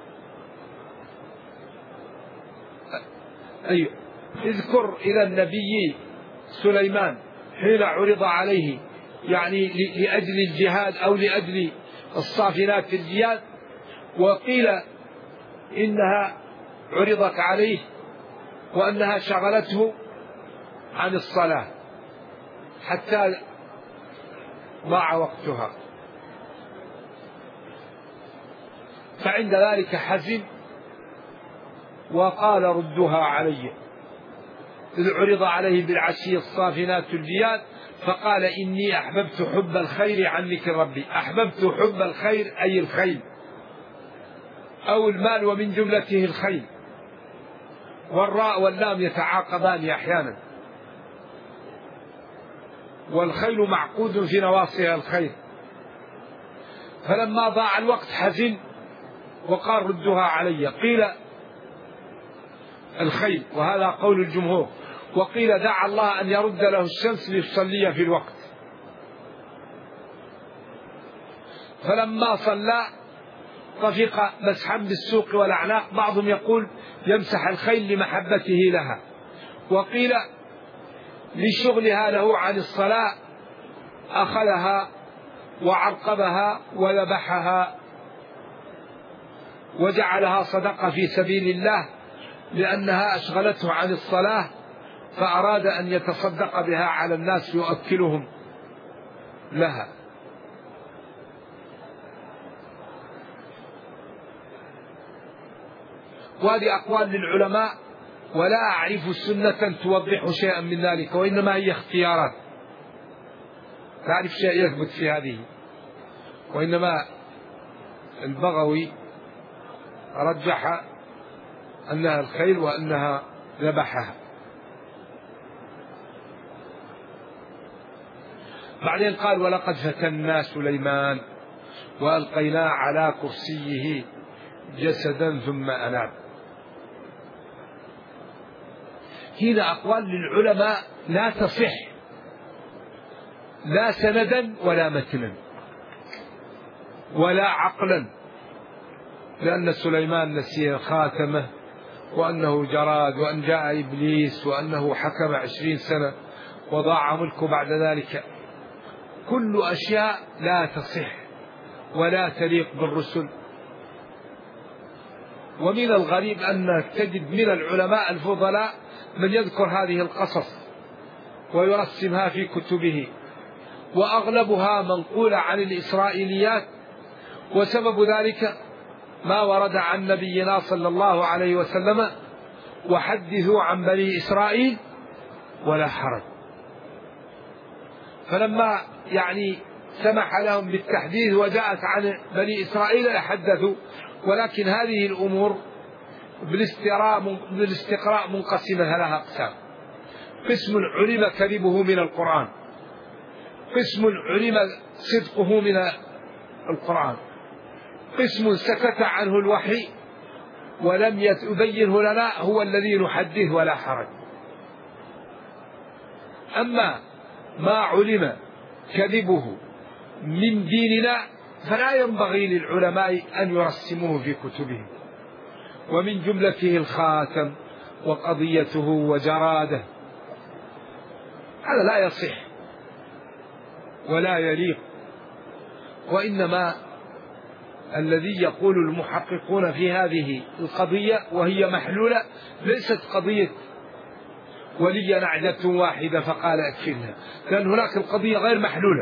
S2: أيوة. اذكر إلى النبي سليمان حين عرض عليه يعني لأجل الجهاد أو لأجل الصافنات الجياد، وقيل إنها عرضت عليه وأنها شغلته عن الصلاة حتى ضاع وقتها، فعند ذلك حزن وقال ردها علي، إذ عرض عليه بالعشي الصافنات الجياد فقال إني أحببت حب الخير عن ذكر ربي. أحببت حب الخير أي الخيل أو المال، ومن جملته الخيل، والراء واللام يتعاقبان أحيانا، والخيل معقود في نواصيها الخير. فلما ضاع الوقت حزن وقال ردها علي. قيل الخيل، وهذا قول الجمهور، وقيل دعا الله أن يرد له الشمس ليصلي في الوقت. فلما صلى طفق مسحا بالسوق والأعناق، بعضهم يقول يمسح الخيل لمحبته لها، وقيل لشغلها له عن الصلاة أخذها وعرقبها وذبحها وجعلها صدقة في سبيل الله لأنها أشغلته عن الصلاة، فأراد أن يتصدق بها على الناس يؤكلهم لها. وهذه أقوال للعلماء، ولا أعرف سنة توضح شيئا من ذلك، وإنما هي اختيارات، لا أعرف شيء يثبت في هذه. وإنما البغوي رجح أنها الخيل وأنها ذبحها. بعدين قال ولقد فتنا سليمان وألقينا على كرسيه جسدا ثم أناب. هنا أقوال للعلماء لا تصح لا سندا ولا متنا ولا عقلا، لأن سليمان نسي خاتمه، وأنه جراد، وأن جاء إبليس، وأنه حكم عشرين سنة وضاع ملكه بعد ذلك. كل أشياء لا تصح ولا تليق بالرسل. ومن الغريب أنك تجد من العلماء الفضلاء من يذكر هذه القصص ويرسمها في كتبه، وأغلبها منقولة عن الإسرائيليات، وسبب ذلك ما ورد عن نبينا صلى الله عليه وسلم وحدثوا عن بني إسرائيل ولا حرج. فلما يعني سمح لهم بالتحديث وجاءت عن بني إسرائيل حدثوا، ولكن هذه الأمور بالاستقراء منقسمة لها أقسام: قسم علم كذبه من القرآن، قسم علم صدقه من القرآن، قسم سكت عنه الوحي ولم يبينه لنا، هو الذي نحدث ولا حرج. أما ما علم كذبه من ديننا فلا ينبغي للعلماء أن يرسموه في كتبهم، ومن جملته الخاتم وقضيته وجراده. هذا لا يصح ولا يليق. وإنما الذي يقول المحققون في هذه القضية وهي محلولة، ليست قضية ولي نعجة واحدة فقال أكفلها، لأن هناك القضية غير محلولة.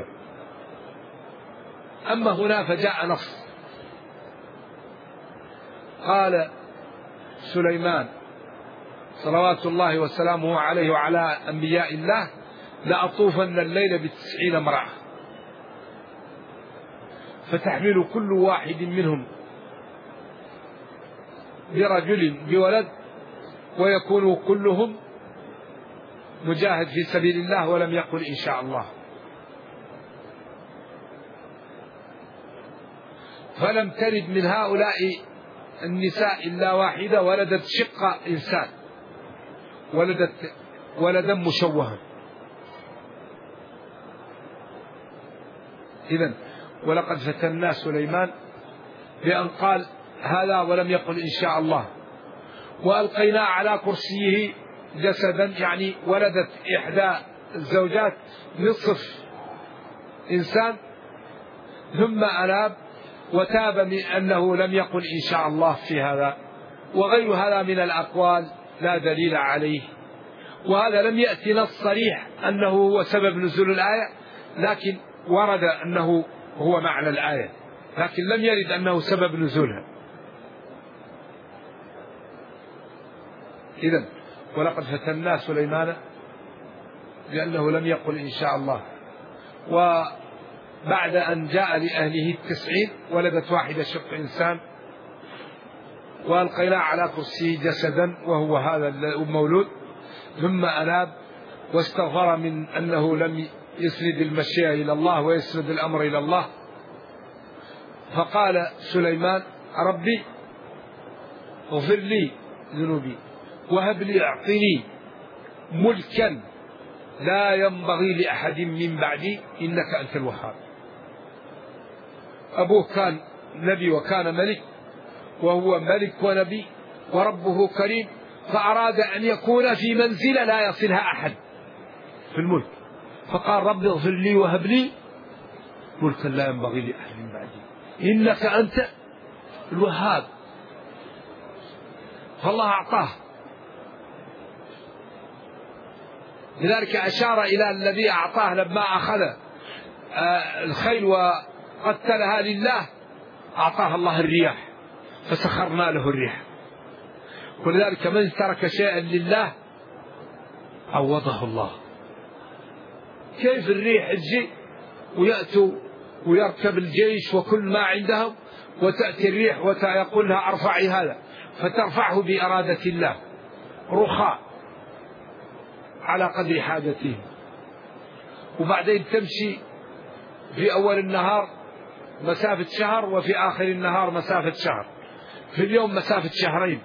S2: أما هنا فجاء نص قال سليمان صلوات الله وسلامه عليه وعلى أنبياء الله: لأطوفن الليل بتسعين امرأة، فتحمل كل واحد منهم برجل بولد، ويكون كلهم مجاهد في سبيل الله، ولم يقل إن شاء الله. فلم تلد من هؤلاء النساء إلا واحدة ولدت شق إنسان، ولدت ولدا مشوها. إذن ولقد فتنا سليمان بأن قال هذا ولم يقل إن شاء الله. وألقينا على كرسيه جسدا، يعني ولدت إحدى الزوجات نصف إنسان ثم أناب وتاب من أنه لم يقل إن شاء الله في هذا. وغير هذا من الأقوال لا دليل عليه، وهذا لم يأتي نص صريح أنه هو سبب نزول الآية، لكن ورد أنه هو معنى الآية، لكن لم يرد أنه سبب نزولها. إذن ولقد فتنا سليمان لأنه لم يقل إن شاء الله. وبعد أن جاء لأهله التسعين ولدت واحدة شق إنسان، وألقينا على كرسيه جسدا وهو هذا المولود، ثم أناب واستغفر من أنه لم يسند المشيئة إلى الله ويسند الأمر إلى الله. فقال سليمان ربي اغفر لي ذنوبي وهب لي اعطني ملكا لا ينبغي لأحد من بعدي إنك أنت الوهاب. أبوه كان نبي وكان ملك، وهو ملك ونبي وربه كريم، فأراد أن يكون في منزلة لا يصلها أحد في الملك، فقال رب اغفر لي وهب لي ملكا لا ينبغي لأحد من بعدي إنك أنت الوهاب. فالله أعطاه. لذلك أشار إلى الذي أعطاه لما أخذ الخيل وقتلها لله أعطاه الله الرياح فسخرنا له الريح. ولذلك من ترك شيئا لله عوضه الله. كيف الريح تجي ويأتوا ويركب الجيش وكل ما عندهم، وتأتي الريح ويقول لها ارفعي هذا فترفعه بإرادة الله رخاء على قدر حاجته، وبعدين تمشي في أول النهار مسافة شهر وفي آخر النهار مسافة شهر، في اليوم مسافة شهرين،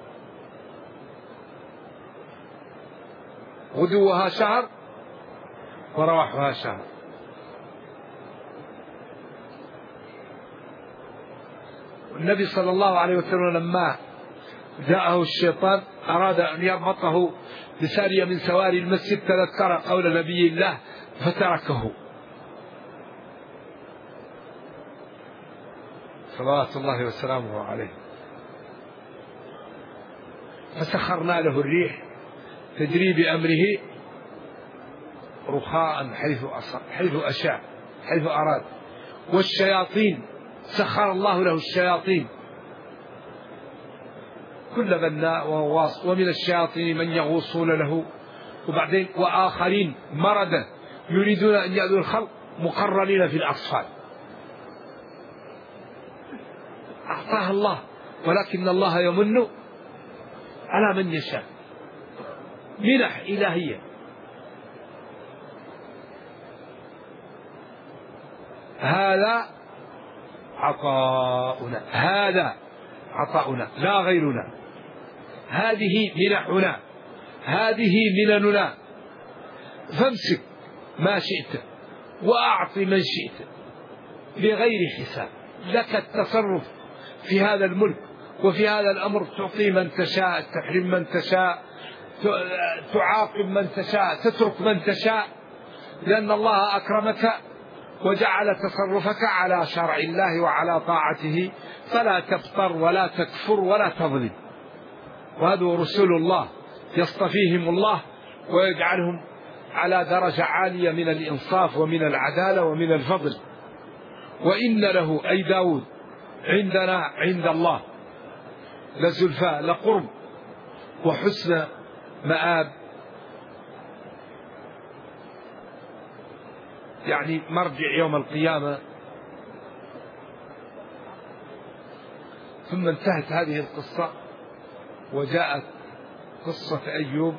S2: غدوها شهر ورواحها شهر. النبي صلى الله عليه وسلم لما جاءه الشيطان أراد أن يربطه بسارية من سواري المسجد تذكر قول نبي الله فتركه صلوات الله وسلامه عليه. فسخرنا له الريح تجري بأمره رخاء حيث حيث أشاء حيث أراد. والشياطين سخر الله له الشياطين كل بناء وغواص، ومن الشياطين من يغوصون له، وبعدين وآخرين مرضى يريدون أن يأذوا الخلق مقرنين في الأصفاد. أعطاه الله، ولكن الله يمن على من يشاء، منح إلهية. هذا عطاؤنا، هذا عطاؤنا لا غيرنا، هذه منحنا، هذه منننا، فامسك ما شئت وأعط من شئت بغير حساب. لك التصرف في هذا الملك وفي هذا الأمر، تعطي من تشاء، تحرم من تشاء، تعاقب من تشاء، تترك من تشاء، لأن الله أكرمك وجعل تصرفك على شرع الله وعلى طاعته، فلا تفطر ولا تكفر ولا تظلم. وهذا رسول الله يصطفيهم الله ويجعلهم على درجة عالية من الإنصاف ومن العدالة ومن الفضل. وإن له أي داود عندنا عند الله لزلفى لقرب وحسن مآب، يعني مرجع يوم القيامة. ثم انتهت هذه القصة وجاءت قصة أيوب.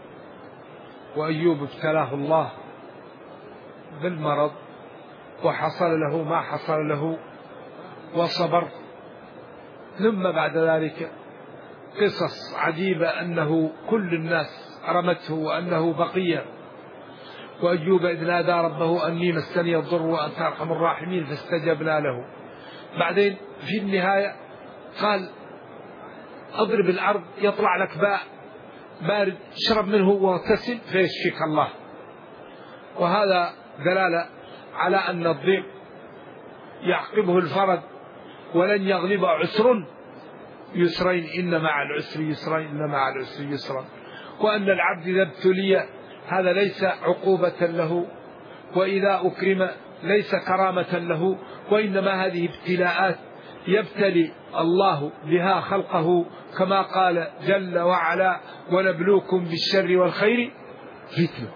S2: وأيوب ابتلاه الله بالمرض وحصل له ما حصل له، وصبر. ثم بعد ذلك قصص عجيبة أنه كل الناس رمته وأنه بقية، وأيوب إذ نادى ربه أني مسني الضر وأنت أرحم الراحمين فاستجبنا له. بعدين في النهاية قال أضرب الأرض يطلع لك ماء بارد اشرب منه واغتسل فيشفيك الله. وهذا دلالة على أن الضيق يعقبه الفرج، ولن يغلب عسر يسرين إن مع العسر يسرين إن مع العسر يسرا. وأن العبد إذا ابتلي هذا ليس عقوبة له، وإذا أكرم ليس كرامة له، وإنما هذه ابتلاءات يبتلي الله بها خلقه، كما قال جل وعلا ونبلوكم بالشر والخير فتنة.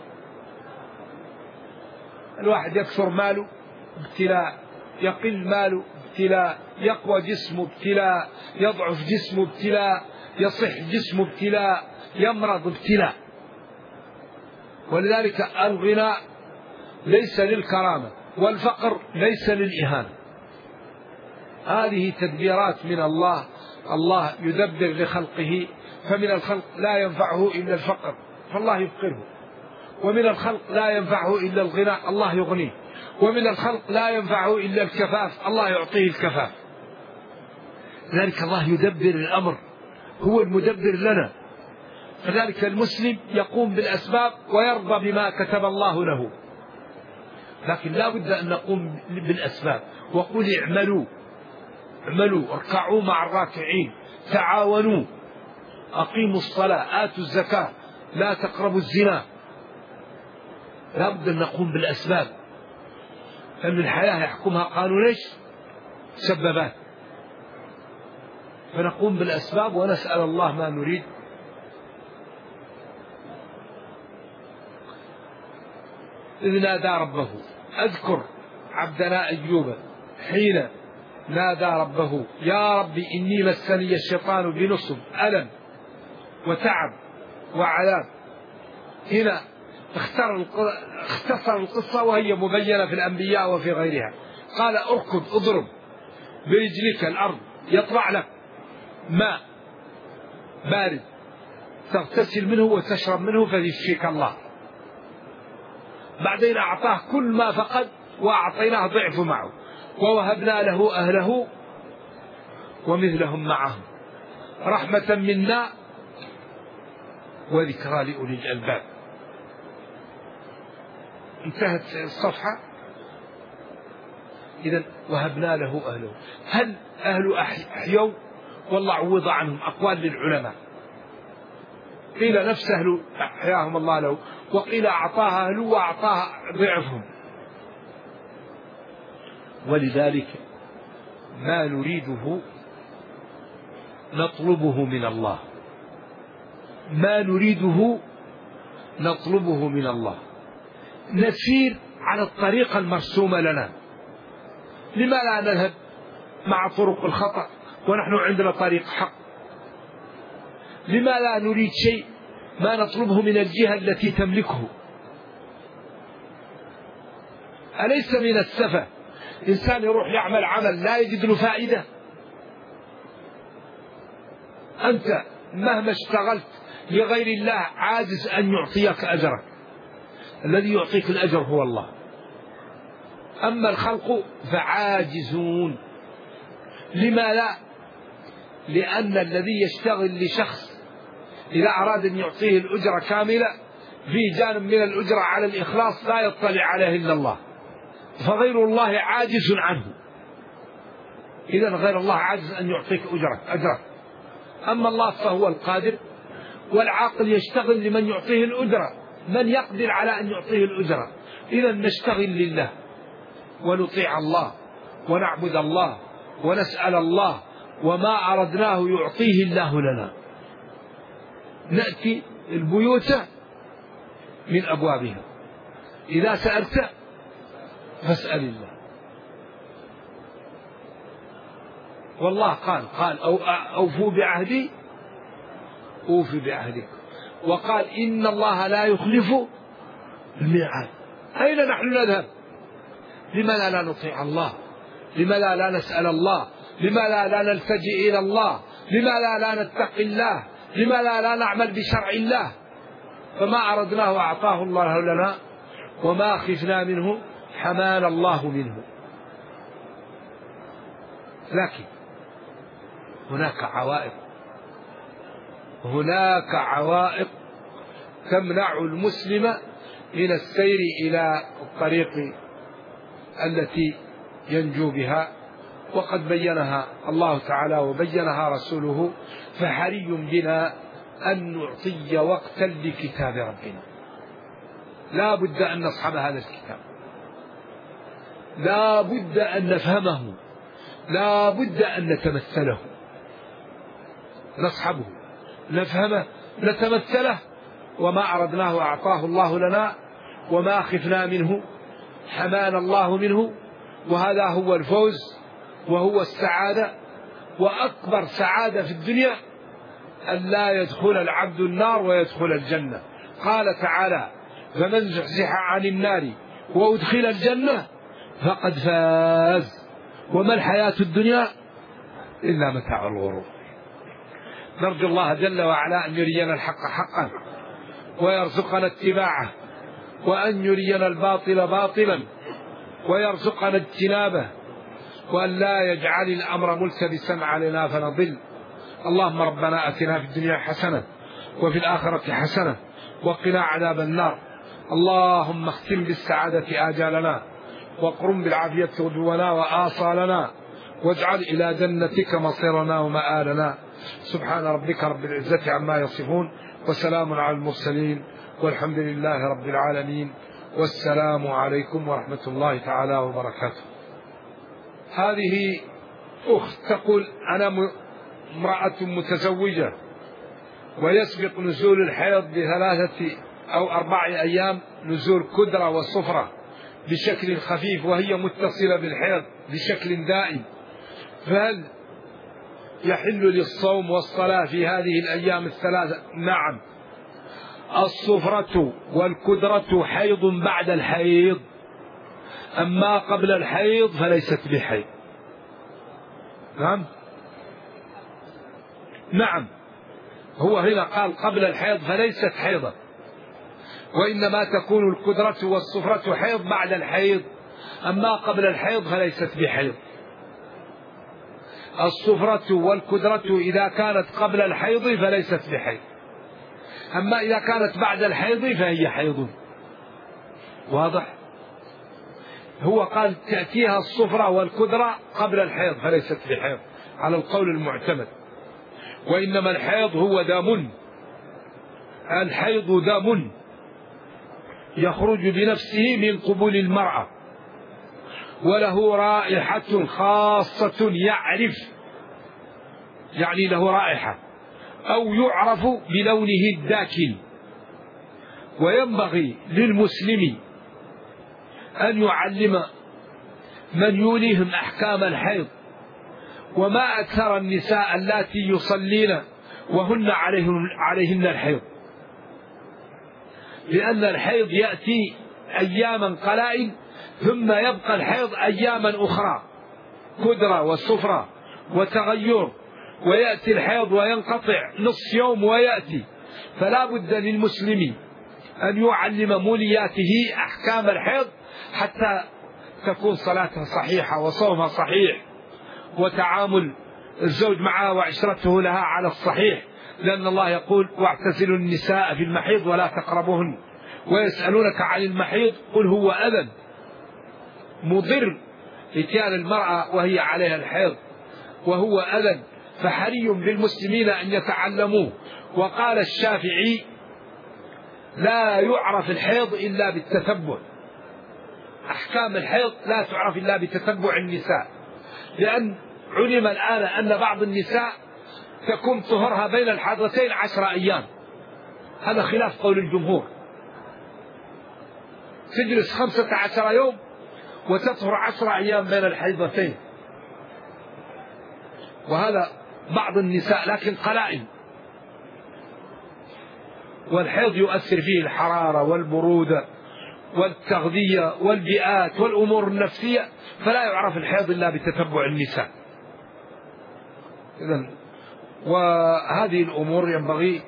S2: الواحد يكثر ماله ابتلاء، يقل ماله ابتلاء، يقوى جسمه ابتلاء، يضعف جسمه ابتلاء، يصح جسمه ابتلاء، يمرض ابتلاء. ولذلك الغنى ليس للكرامة والفقر ليس للإهانة، هذه تدبيرات من الله. الله يدبر لخلقه، فمن الخلق لا ينفعه إلا الفقر فالله يفقره، ومن الخلق لا ينفعه إلا الغنى الله يغنيه، ومن الخلق لا ينفعه إلا الكفاف الله يعطيه الكفاف. لذلك الله يدبر الأمر، هو المدبر لنا. فذلك المسلم يقوم بالأسباب ويرضى بما كتب الله له، لكن لا بد أن نقوم بالأسباب. وقل اعملوا اعملوا اركعوا مع الراكعين، تعاونوا، أقيموا الصلاة، آتوا الزكاة، لا تقربوا الزنا. لا بد أن نقوم بالأسباب، لأن الحياة يحكمها قانون ايش؟ سببات. فنقوم بالأسباب ونسأل الله ما نريد. إذ نادى ربه، أذكر عبدنا أيوب حين نادى ربه يا رب إني مسني الشيطان بنصب ألم وتعب وعذاب. هنا اختصر القصة وهي مبينة في الأنبياء وفي غيرها. قال اركض اضرب برجلك الأرض يطلع لك ماء بارد تغتسل منه وتشرب منه فيشفيك الله. بعدين أعطاه كل ما فقد وأعطيناه ضعف معه، ووهبنا له أهله ومثلهم معهم رحمة منا وذكرى لأولي الألباب. انتهت الصفحة. إذن وهبنا له أهله. هل أهل أحيوا؟ والله عوض عنهم، أقوال للعلماء، قيل نفس أهل أحياهم الله له، وقيل أعطاها أهله وأعطاها ضعفهم. ولذلك ما نريده نطلبه من الله، ما نريده نطلبه من الله. نسير على الطريقة المرسومة لنا. لما لا نذهب مع طرق الخطأ ونحن عندنا طريق حق؟ لما لا نريد شيء ما نطلبه من الجهة التي تملكه؟ أليس من السفة إنسان يروح يعمل عمل لا يجد له فائدة؟ أنت مهما اشتغلت لغير الله عاجز أن يعطيك أجرك، الذي يعطيك الأجر هو الله. أما الخلق فعاجزون. لما لا؟ لأن الذي يشتغل لشخص إذا أراد أن يعطيه الأجرة كاملة في جانب من الأجرة على الإخلاص لا يطلع عليه إلا الله، فغير الله عاجز عنه. إذن غير الله عاجز أن يعطيك أجرك أجرك أما الله فهو القادر، والعاقل يشتغل لمن يعطيه الأجرة، من يقدر على أن يعطيه الأجرة. إذن نشتغل لله ونطيع الله ونعبد الله ونسأل الله، وما أردناه يعطيه الله لنا. نأتي البيوت من أبوابها، إذا سألت فاسأل الله. والله قال قال أو أوفوا بعهدي أوفي بعهدك، وقال إن الله لا يخلف الميعاد. أين نحن نذهب؟ لماذا لا نطيع الله؟
S3: لماذا لا نسأل الله؟ لماذا لا نلتجئ إلى الله؟ لماذا لا نتقي الله؟ لماذا لا نعمل بشرع الله؟ فما أردناه أعطاه الله لنا، وما خفنا منه حمانا الله منه. لكن هناك عوائق، هناك عوائق تمنع المسلم من السير إلى الطريق التي ينجو بها، وقد بينها الله تعالى وبينها رسوله. فحري بنا أن نعطي وقتا لكتاب ربنا، لا بد أن نصحب هذا الكتاب، لا بد أن نفهمه، لا بد أن نتمثله، نصحبه، نفهمه، نتمثله. وما أردناه أعطاه الله لنا، وما خفنا منه حمانا الله منه. وهذا هو الفوز وهو السعادة، وأكبر سعادة في الدنيا أن لا يدخل العبد النار ويدخل الجنة. قال تعالى: فمن زحزح عن النار وأدخل الجنة فقد فاز، وما الحياة الدنيا إلا متاع الغرور. نرجو الله جل وعلا أن يرينا الحق حقا ويرزقنا اتباعه، وأن يرينا الباطل باطلا ويرزقنا اجتنابه، وأن لا يجعل الأمر ملتبسا علينا فنضل. اللهم ربنا أتنا في الدنيا حسنة وفي الآخرة حسنة وقنا عذاب النار. اللهم اختم بالسعادة آجالنا، واقرم بالعافية غدونا وآصالنا، واجعل إلى جنتك مصيرنا ومآلنا. سبحان ربك رب العزة عما يصفون، وسلام على المرسلين، والحمد لله رب العالمين، والسلام عليكم ورحمة الله تعالى وبركاته. هذه أخت تقول: أنا امرأة متزوجة ويسبق نزول الحيض بثلاثة أو أربع أيام نزول كدرة والصفرة بشكل خفيف، وهي متصلة بالحيض بشكل دائم، فهل يحل للصوم والصلاة في هذه الأيام الثلاثة؟ نعم. الصفرة والكدرة حيض بعد الحيض، أما قبل الحيض فليست بحيض. نعم نعم هو هنا قال قبل الحيض فليست حيضا، وإنما تكون الكدرة والصفرة حيض بعد الحيض، أما قبل الحيض فليست بحيض. الصفرة والكدرة إذا كانت قبل الحيض فليست بحيض، أما إذا كانت بعد الحيض فهي حيض. واضح؟ هو قال تأتيها الصفرة والكدرة قبل الحيض فليست بحيض على القول المعتمد، وإنما الحيض هو دم، الحيض دم يخرج بنفسه من قبول المرأة، وله رائحة خاصة يعرف، يعني له رائحة أو يعرف بلونه الداكن. وينبغي للمسلم أن يعلم من يوليهم أحكام الحيض. وما أكثر النساء اللاتي يصلين وهن عليهن, عليهن الحيض، لأن الحيض يأتي أياما قلائل ثم يبقى الحيض أياما أخرى، كدرة والصفرة وتغير، ويأتي الحيض وينقطع نصف يوم ويأتي. فلا بد للمسلم أن يعلم مولياته أحكام الحيض حتى تكون صلاتها صحيحة وصومها صحيح وتعامل الزوج معها وعشرته لها على الصحيح، لأن الله يقول: واعتزلوا النساء في المحيض ولا تقربوهن ويسألونك عن المحيض قل هو أذى مضر لإتيان المرأة وهي عليها الحيض، وهو أذى، فحري بالمسلمين أن يتعلموه. وقال الشافعي: لا يعرف الحيض إلا بالتتبع، أحكام الحيض لا تعرف إلا بتتبع النساء، لأن علم الآن أن بعض النساء تكون طهرها بين الحيضتين عشر أيام، هذا خلاف قول الجمهور، تجلس خمسة عشر يوم وتطهر عشر أيام بين الحيضتين، وهذا بعض النساء لكن قلائل. والحيض يؤثر فيه الحرارة والبرودة والتغذية والبيئات والأمور النفسية، فلا يعرف الحيض إلا بتتبع النساء. إذن وهذه الأمور ينبغي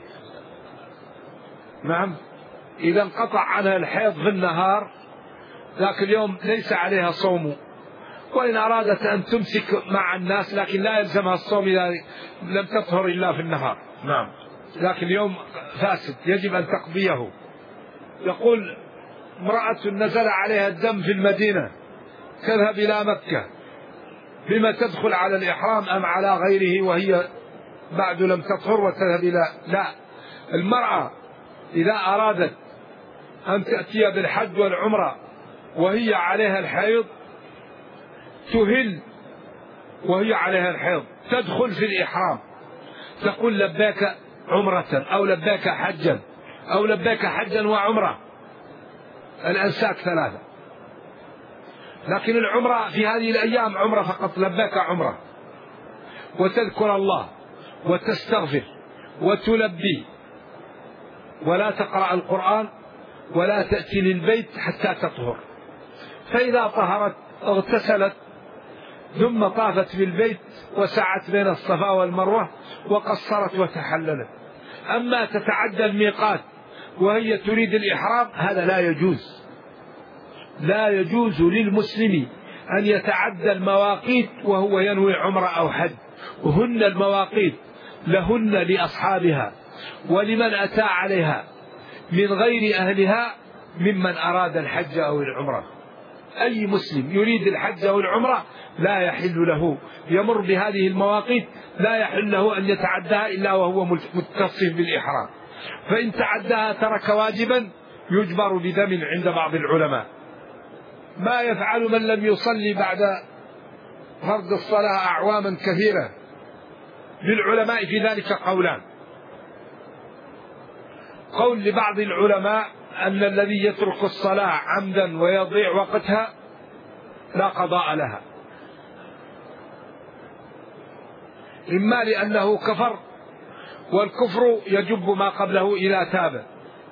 S3: نعم إذا انقطع عنها الحيض في النهار ذاك اليوم ليس عليها صوم، وإن أرادت أن تمسك مع الناس لكن لا يلزمها الصوم إذا لم تطهر إلا في النهار. نعم لكن اليوم فاسد يجب أن تقضيه. يقول امرأة نزل عليها الدم في المدينة تذهب إلى مكة، بما تدخل على الإحرام أم على غيره وهي بعد لم تطهر وتذهب إلى لا، المرأة إذا أرادت أن تأتي بالحج والعمرة وهي عليها الحيض تهل وهي عليها الحيض، تدخل في الإحرام تقول لباك عمرة أو لباك حجا أو لباك حجا وعمرة، الأنساك ثلاثة. لكن العمرة في هذه الأيام عمرة فقط، لباك عمرة، وتذكر الله وتستغفر وتلبي، ولا تقرأ القرآن ولا تأتي للبيت حتى تطهر. فإذا طهرت اغتسلت ثم طافت بالبيت وسعت بين الصفا والمروة وقصرت وتحللت. أما تتعدى الميقات وهي تريد الإحرام هذا لا يجوز. لا يجوز للمسلم أن يتعدى المواقيت وهو ينوي عمرة أو حج، وهن المواقيت لهن لأصحابها ولمن أتى عليها من غير أهلها ممن أراد الحج أو العمرة. أي مسلم يريد الحج أو العمرة لا يحل له يمر بهذه المواقيت، لا يحل له أن يتعداها إلا وهو متصف بالإحرام، فإن تعداها ترك واجبا يجبر بدم عند بعض العلماء. ما يفعل من لم يصلي بعد فرض الصلاة أعواما كثيرة؟ للعلماء في ذلك قولان. قول لبعض العلماء أن الذي يترك الصلاة عمدا ويضيع وقتها لا قضاء لها، إما لأنه كفر والكفر يجب ما قبله إذا تاب.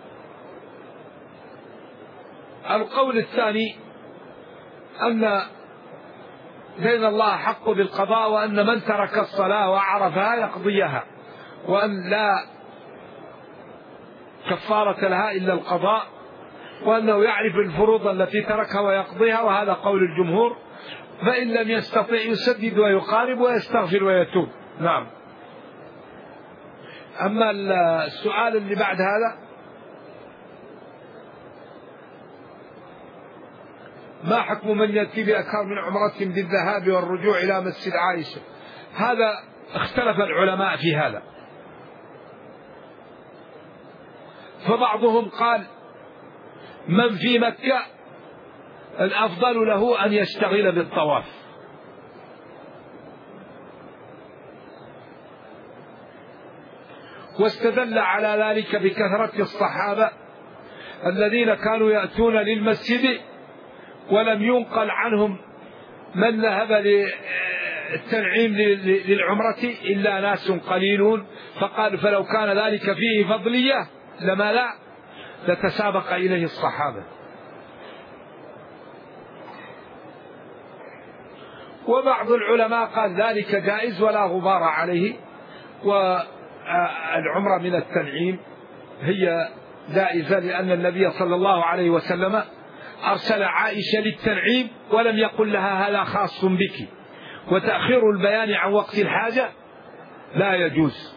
S3: القول الثاني أن دين الله حق بالقضاء، وأن من ترك الصلاة وعرفها يقضيها، وأن لا كفارة لها إلا القضاء، وأنه يعرف الفروض التي تركها ويقضيها، وهذا قول الجمهور. فإن لم يستطع يسدد ويقارب ويستغفر ويتوب. نعم. أما السؤال اللي بعد هذا، ما حكم من يأتي بأكثر من عمرة بالذهاب والرجوع إلى مسجد عائشة؟ هذا اختلف العلماء في هذا، فبعضهم قال من في مكة الأفضل له أن يشتغل بالطواف، واستدل على ذلك بكثرة الصحابة الذين كانوا يأتون للمسجد ولم ينقل عنهم من ذهب للتنعيم للعمرة إلا ناس قليلون، فقال فلو كان ذلك فيه فضلية لما لا لتسابق إليه الصحابة. وبعض العلماء قال ذلك جائز ولا غبار عليه، والعمرة من التنعيم هي جائزة، لأن النبي صلى الله عليه وسلم أرسل عائشة للتنعيم ولم يقل لها هذا خاص بك، وتأخير البيان عن وقت الحاجة لا يجوز.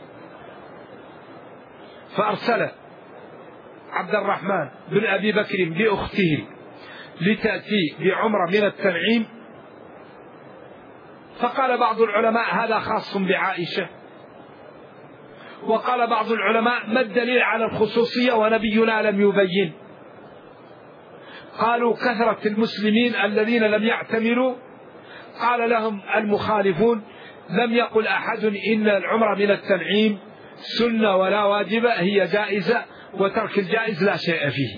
S3: فأرسل عبد الرحمن بن أبي بكر بأخته لتأتي بعمرة من التنعيم، فقال بعض العلماء هذا خاص بعائشة، وقال بعض العلماء ما الدليل على الخصوصية ونبينا لم يبين؟ قالوا كثرة المسلمين الذين لم يعتمروا، قال لهم المخالفون لم يقل أحد إن العمرة من التنعيم سنة ولا واجبة، هي جائزة، وترك الجائز لا شيء فيه.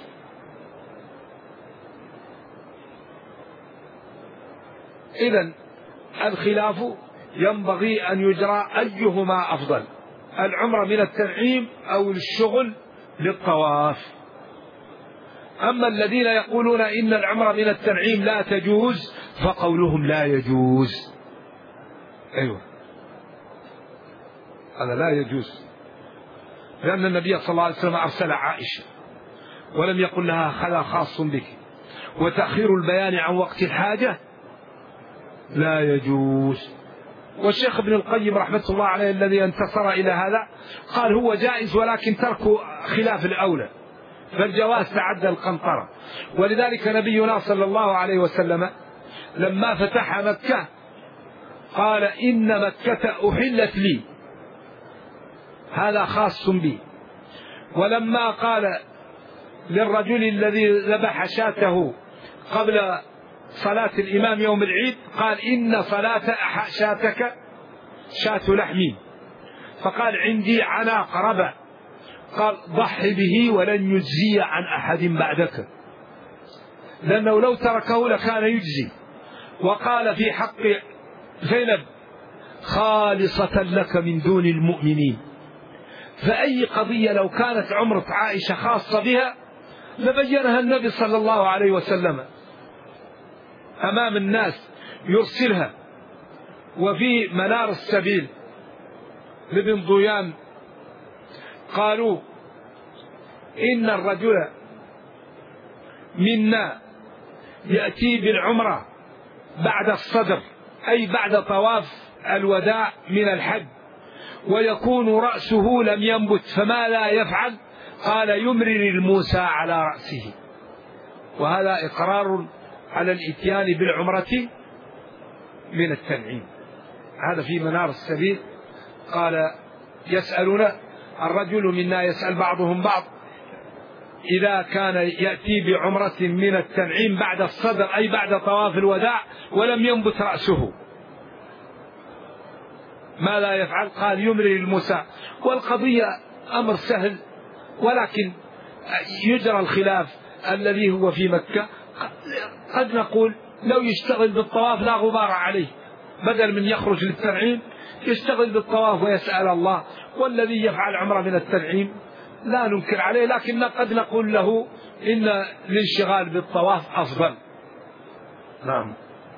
S3: إذن الخلاف ينبغي أن يجرى أيهما أفضل، العمرة من التنعيم أو الشغل للطواف. أما الذين يقولون إن العمرة من التنعيم لا تجوز فقولهم لا يجوز. أيوة، هذا لا يجوز، لأن النبي صلى الله عليه وسلم أرسل عائشة ولم يقل لها هذا خاص بك، وتأخير البيان عن وقت الحاجة لا يجوز. والشيخ ابن القيم رحمة الله عليه الذي انتصر إلى هذا قال هو جائز ولكن ترك خلاف الأولى، فالجواز تعدى القنطرة. ولذلك نبينا صلى الله عليه وسلم لما فتح مكة قال إن مكة أحلت لي، هذا خاص بي. ولما قال للرجل الذي ذبح شاته قبل صلاة الإمام يوم العيد قال إن صلاة شاتك شاة لحمي، فقال عندي عناق ربع، قال ضح به ولن يجزي عن أحد بعدك، لأنه لو تركه لكان يجزي. وقال في حق زينب خالصة لك من دون المؤمنين. فأي قضية لو كانت عمرة عائشة خاصة بها لبينها النبي صلى الله عليه وسلم أمام الناس يرسلها. وفي منار السبيل لابن ضيان قالوا إن الرجل منا يأتي بالعمرة بعد الصدر، أي بعد طواف الوداع من الحج، ويكون رأسه لم ينبت، فما لا يفعل؟ قال يمرر الموسى على رأسه. وهذا إقرار على الإتيان بالعمرة من التنعيم. هذا في منار السبيل. قال يسألون الرجل منا يسأل بعضهم بعض إذا كان يأتي بعمرة من التنعيم بعد الصدر أي بعد طواف الوداع ولم ينبت رأسه ما لا يفعل؟ قال يمرر الموسى. والقضية أمر سهل، ولكن يجرى الخلاف الذي هو في مكة. قد نقول لو يشتغل بالطواف لا غبار عليه، بدل من يخرج للتنعيم يشتغل بالطواف ويسأل الله. والذي يفعل عمره من التنعيم لا ننكر عليه، لكن قد نقول له إن الانشغال بالطواف أفضل. نعم.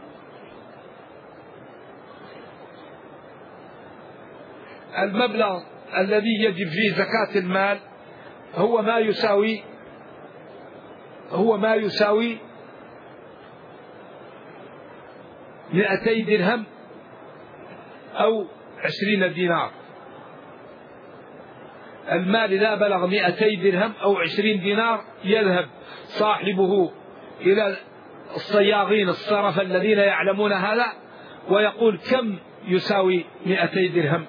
S3: المبلغ الذي يجب فيه زكاة المال هو ما يساوي هو ما يساوي مئتي درهم أو عشرين دينار. المال إذا بلغ مئتي درهم أو عشرين دينار يذهب صاحبه إلى الصياغين الصرف الذين يعلمون هذا ويقول كم يساوي مئتي درهم،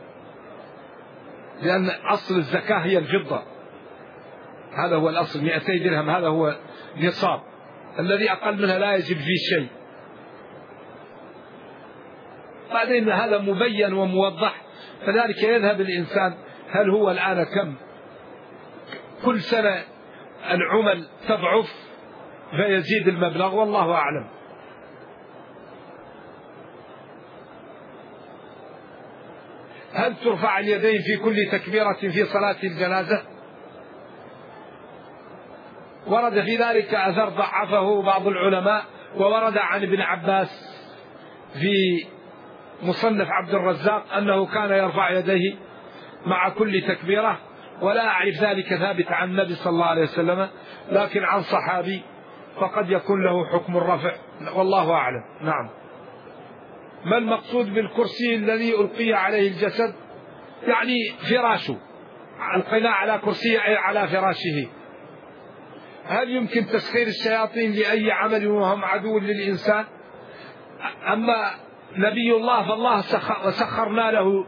S3: لأن أصل الزكاة هي الفضة، هذا هو الأصل، مئتي درهم هذا هو نصاب، الذي أقل منها لا يجب فيه شيء. بعدين هذا مبين وموضح، فذلك يذهب الإنسان هل هو الآن كم كل سنة العمل تضعف فيزيد المبلغ، والله أعلم. هل ترفع اليدين في كل تكبيرة في صلاة الجنازة؟ ورد في ذلك أثر ضعفه بعض العلماء، وورد عن ابن عباس في مصنف عبد الرزاق أنه كان يرفع يديه مع كل تكبيرة، ولا أعرف ذلك ثابت عن النبي صلى الله عليه وسلم، لكن عن صحابي فقد يكون له حكم الرفع، والله أعلم. نعم. ما المقصود بالكرسي الذي ألقي عليه الجسد؟ يعني فراشه، القناع على كرسي أي على فراشه. هل يمكن تسخير الشياطين لأي عمل وهم عدو للإنسان؟ أما نبي الله فالله سخر وسخرنا له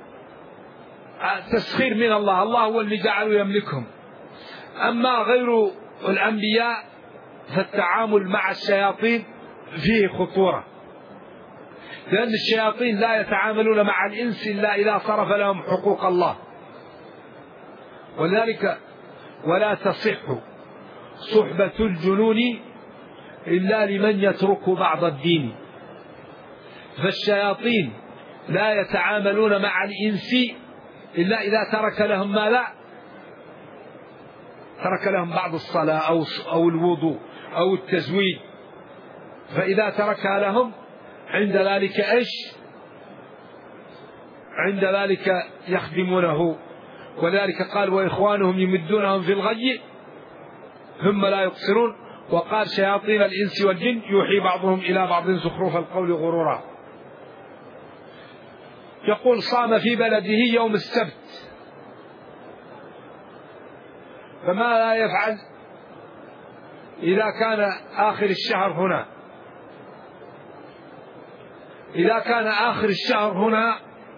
S3: تسخير من الله، الله هو اللي جعله يملكهم. أما غير الأنبياء فالتعامل مع الشياطين فيه خطورة، لأن الشياطين لا يتعاملون مع الإنس إلا إذا صرف لهم حقوق الله. ولذلك ولا تصح صحبة الجنون إلا لمن يترك بعض الدين. فالشياطين لا يتعاملون مع الإنس إلا إذا ترك لهم ما لا ترك لهم بعض الصلاة أو أو الوضوء أو التزويد، فإذا تركها لهم عند ذلك إيش؟ عند ذلك يخدمونه. ولذلك قال وإخوانهم يمدونهم في الغي ثم لا يقصرون. وقال شياطين الإنس والجن يوحي بعضهم إلى بعض زخرف القول غرورا. يقول صام في بلده يوم السبت، فما لا يفعل إذا كان آخر الشهر هنا؟ إذا كان آخر الشهر هنا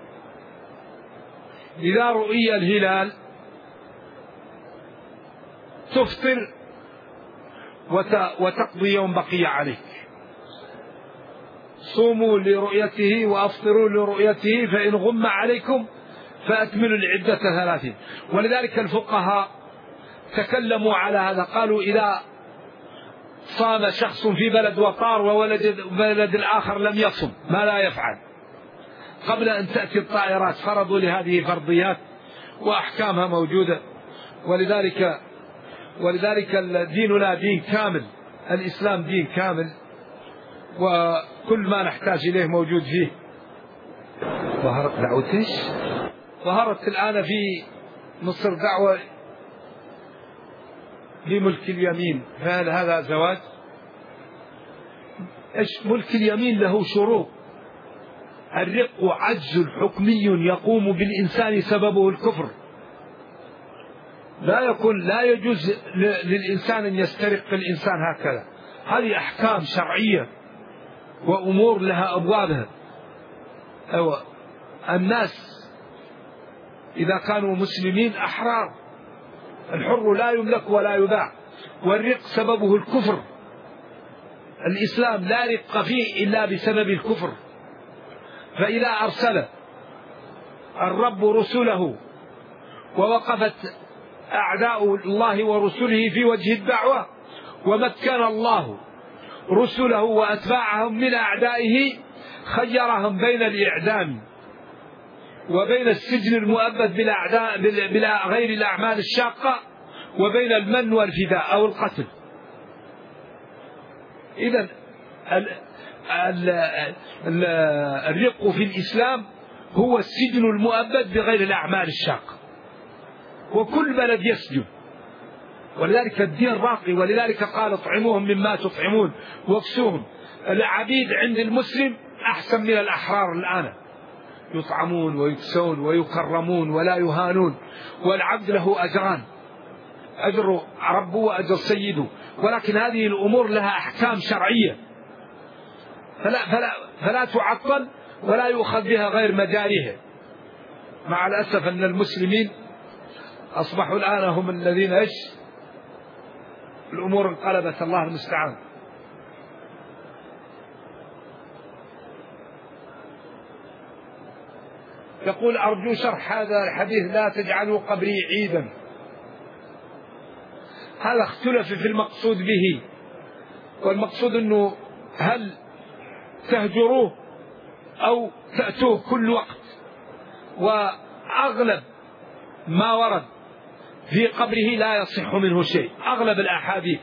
S3: إذا رؤي الهلال تفطر وتقضي يوم بقي عليك. صوموا لرؤيته وأفطروا لرؤيته فإن غم عليكم فأكملوا العدة ثلاثين. ولذلك الفقهاء تكلموا على هذا، قالوا إذا صام شخص في بلد وطار وولد بلد الآخر لم يصم ما لا يفعل؟ قبل أن تأتي الطائرات فرضوا لهذه فرضيات وأحكامها موجودة. ولذلك ولذلك ديننا دين كامل، الإسلام دين كامل، وكل ما نحتاج إليه موجود فيه. ظهرت دعوة إيش؟ ظهرت الآن في مصر دعوة لملك اليمين، فهل هذا زواج؟ إيش ملك اليمين؟ له شروط. الرق عجز حكمي يقوم بالإنسان سببه الكفر. لا يكون لا يجوز للإنسان أن يسترق الإنسان هكذا. هذه أحكام شرعية وأمور لها أبوابها. أيوة. الناس إذا كانوا مسلمين أحرار، الحر لا يملك ولا يباع، والرق سببه الكفر. الإسلام لا رق فيه إلا بسبب الكفر. فإذا أرسل الرب رسله ووقفت أعداء الله ورسله في وجه الدعوة ومكن الله رسله وأتباعهم من أعدائه، خيرهم بين الإعدام وبين السجن المؤبد بالأعداء بلا غير الأعمال الشاقة وبين المن والفداء أو القتل. إذن الرق في الإسلام هو السجن المؤبد بغير الأعمال الشاقة، وكل بلد يسجن. ولذلك الدين راقي، ولذلك قال اطعموهم مما تطعمون واكسوهم. العبيد عند المسلم أحسن من الأحرار الآن، يطعمون ويكسون ويكرمون ولا يهانون. والعبد له أجران، أجر ربه وأجر سيده، ولكن هذه الأمور لها أحكام شرعية فلا, فلا, فلا تعطل ولا يؤخذ بها غير مجاريها. مع الأسف أن المسلمين أصبحوا الآن هم الذين إيش الأمور انقلبت، الله المستعان. يقول أرجو شرح هذا الحديث لا تجعلوا قبري عيدا. هذا اختلف في المقصود به، والمقصود أنه هل تهجروه أو تأتوه كل وقت. وأغلب ما ورد في قبره لا يصح منه شيء، أغلب الأحاديث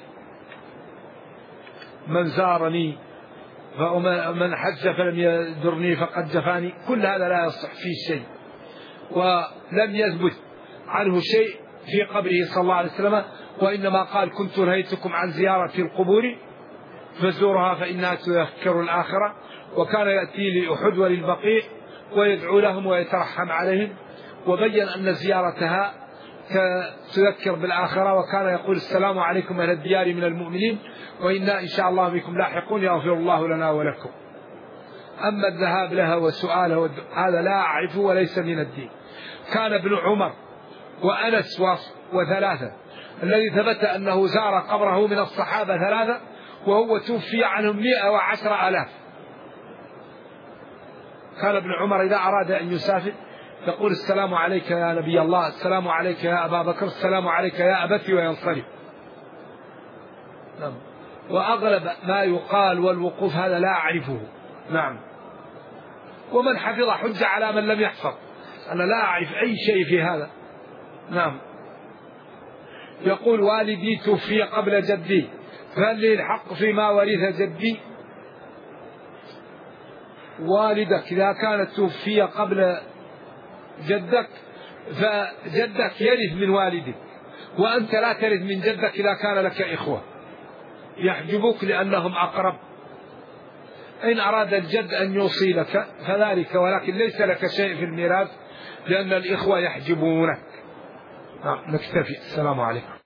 S3: من زارني ومن حج فلم يزرني فقد جفاني، كل هذا لا يصح فيه شيء، ولم يثبت عنه شيء في قبره صلى الله عليه وسلم. وإنما قال كنت نهيتكم عن زيارة القبور فزورها فإنها تذكر الآخرة. وكان يأتي لأحد وللبقيع ويدعو لهم ويترحم عليهم، وبين أن زيارتها تذكر بالآخرة. وكان يقول السلام عليكم أهل الديار من المؤمنين وإنا إن شاء الله بكم لاحقون يغفر الله لنا ولكم. أما الذهاب لها وسؤالها هذا لا أعرفه وليس من الدين. كان ابن عمر وأنس وثلاثة الذي ثبت أنه زار قبره من الصحابة ثلاثة، وهو توفي عنهم مئة وعشر آلاف. كان ابن عمر إذا أراد أن يسافر يقول السلام عليك يا نبي الله، السلام عليك يا أبا بكر، السلام عليك يا أبتي، وينصرف. نعم. وأغلب ما يقال والوقوف هذا لا أعرفه. نعم. ومن حفظ حج على من لم يحفظ، أنا لا أعرف أي شيء في هذا. نعم. يقول والدي توفي قبل جدي فهل لي الحق فيما ورث جدي؟ والدك إذا كانت توفي قبل جدك فجدك يرث من والدك، وأنت لا ترث من جدك إذا كان لك إخوة يحجبوك لأنهم أقرب. إن أراد الجد أن يوصي لك فذلك، ولكن ليس لك شيء في الميراث لأن الإخوة يحجبونك. نكتفي. السلام عليكم.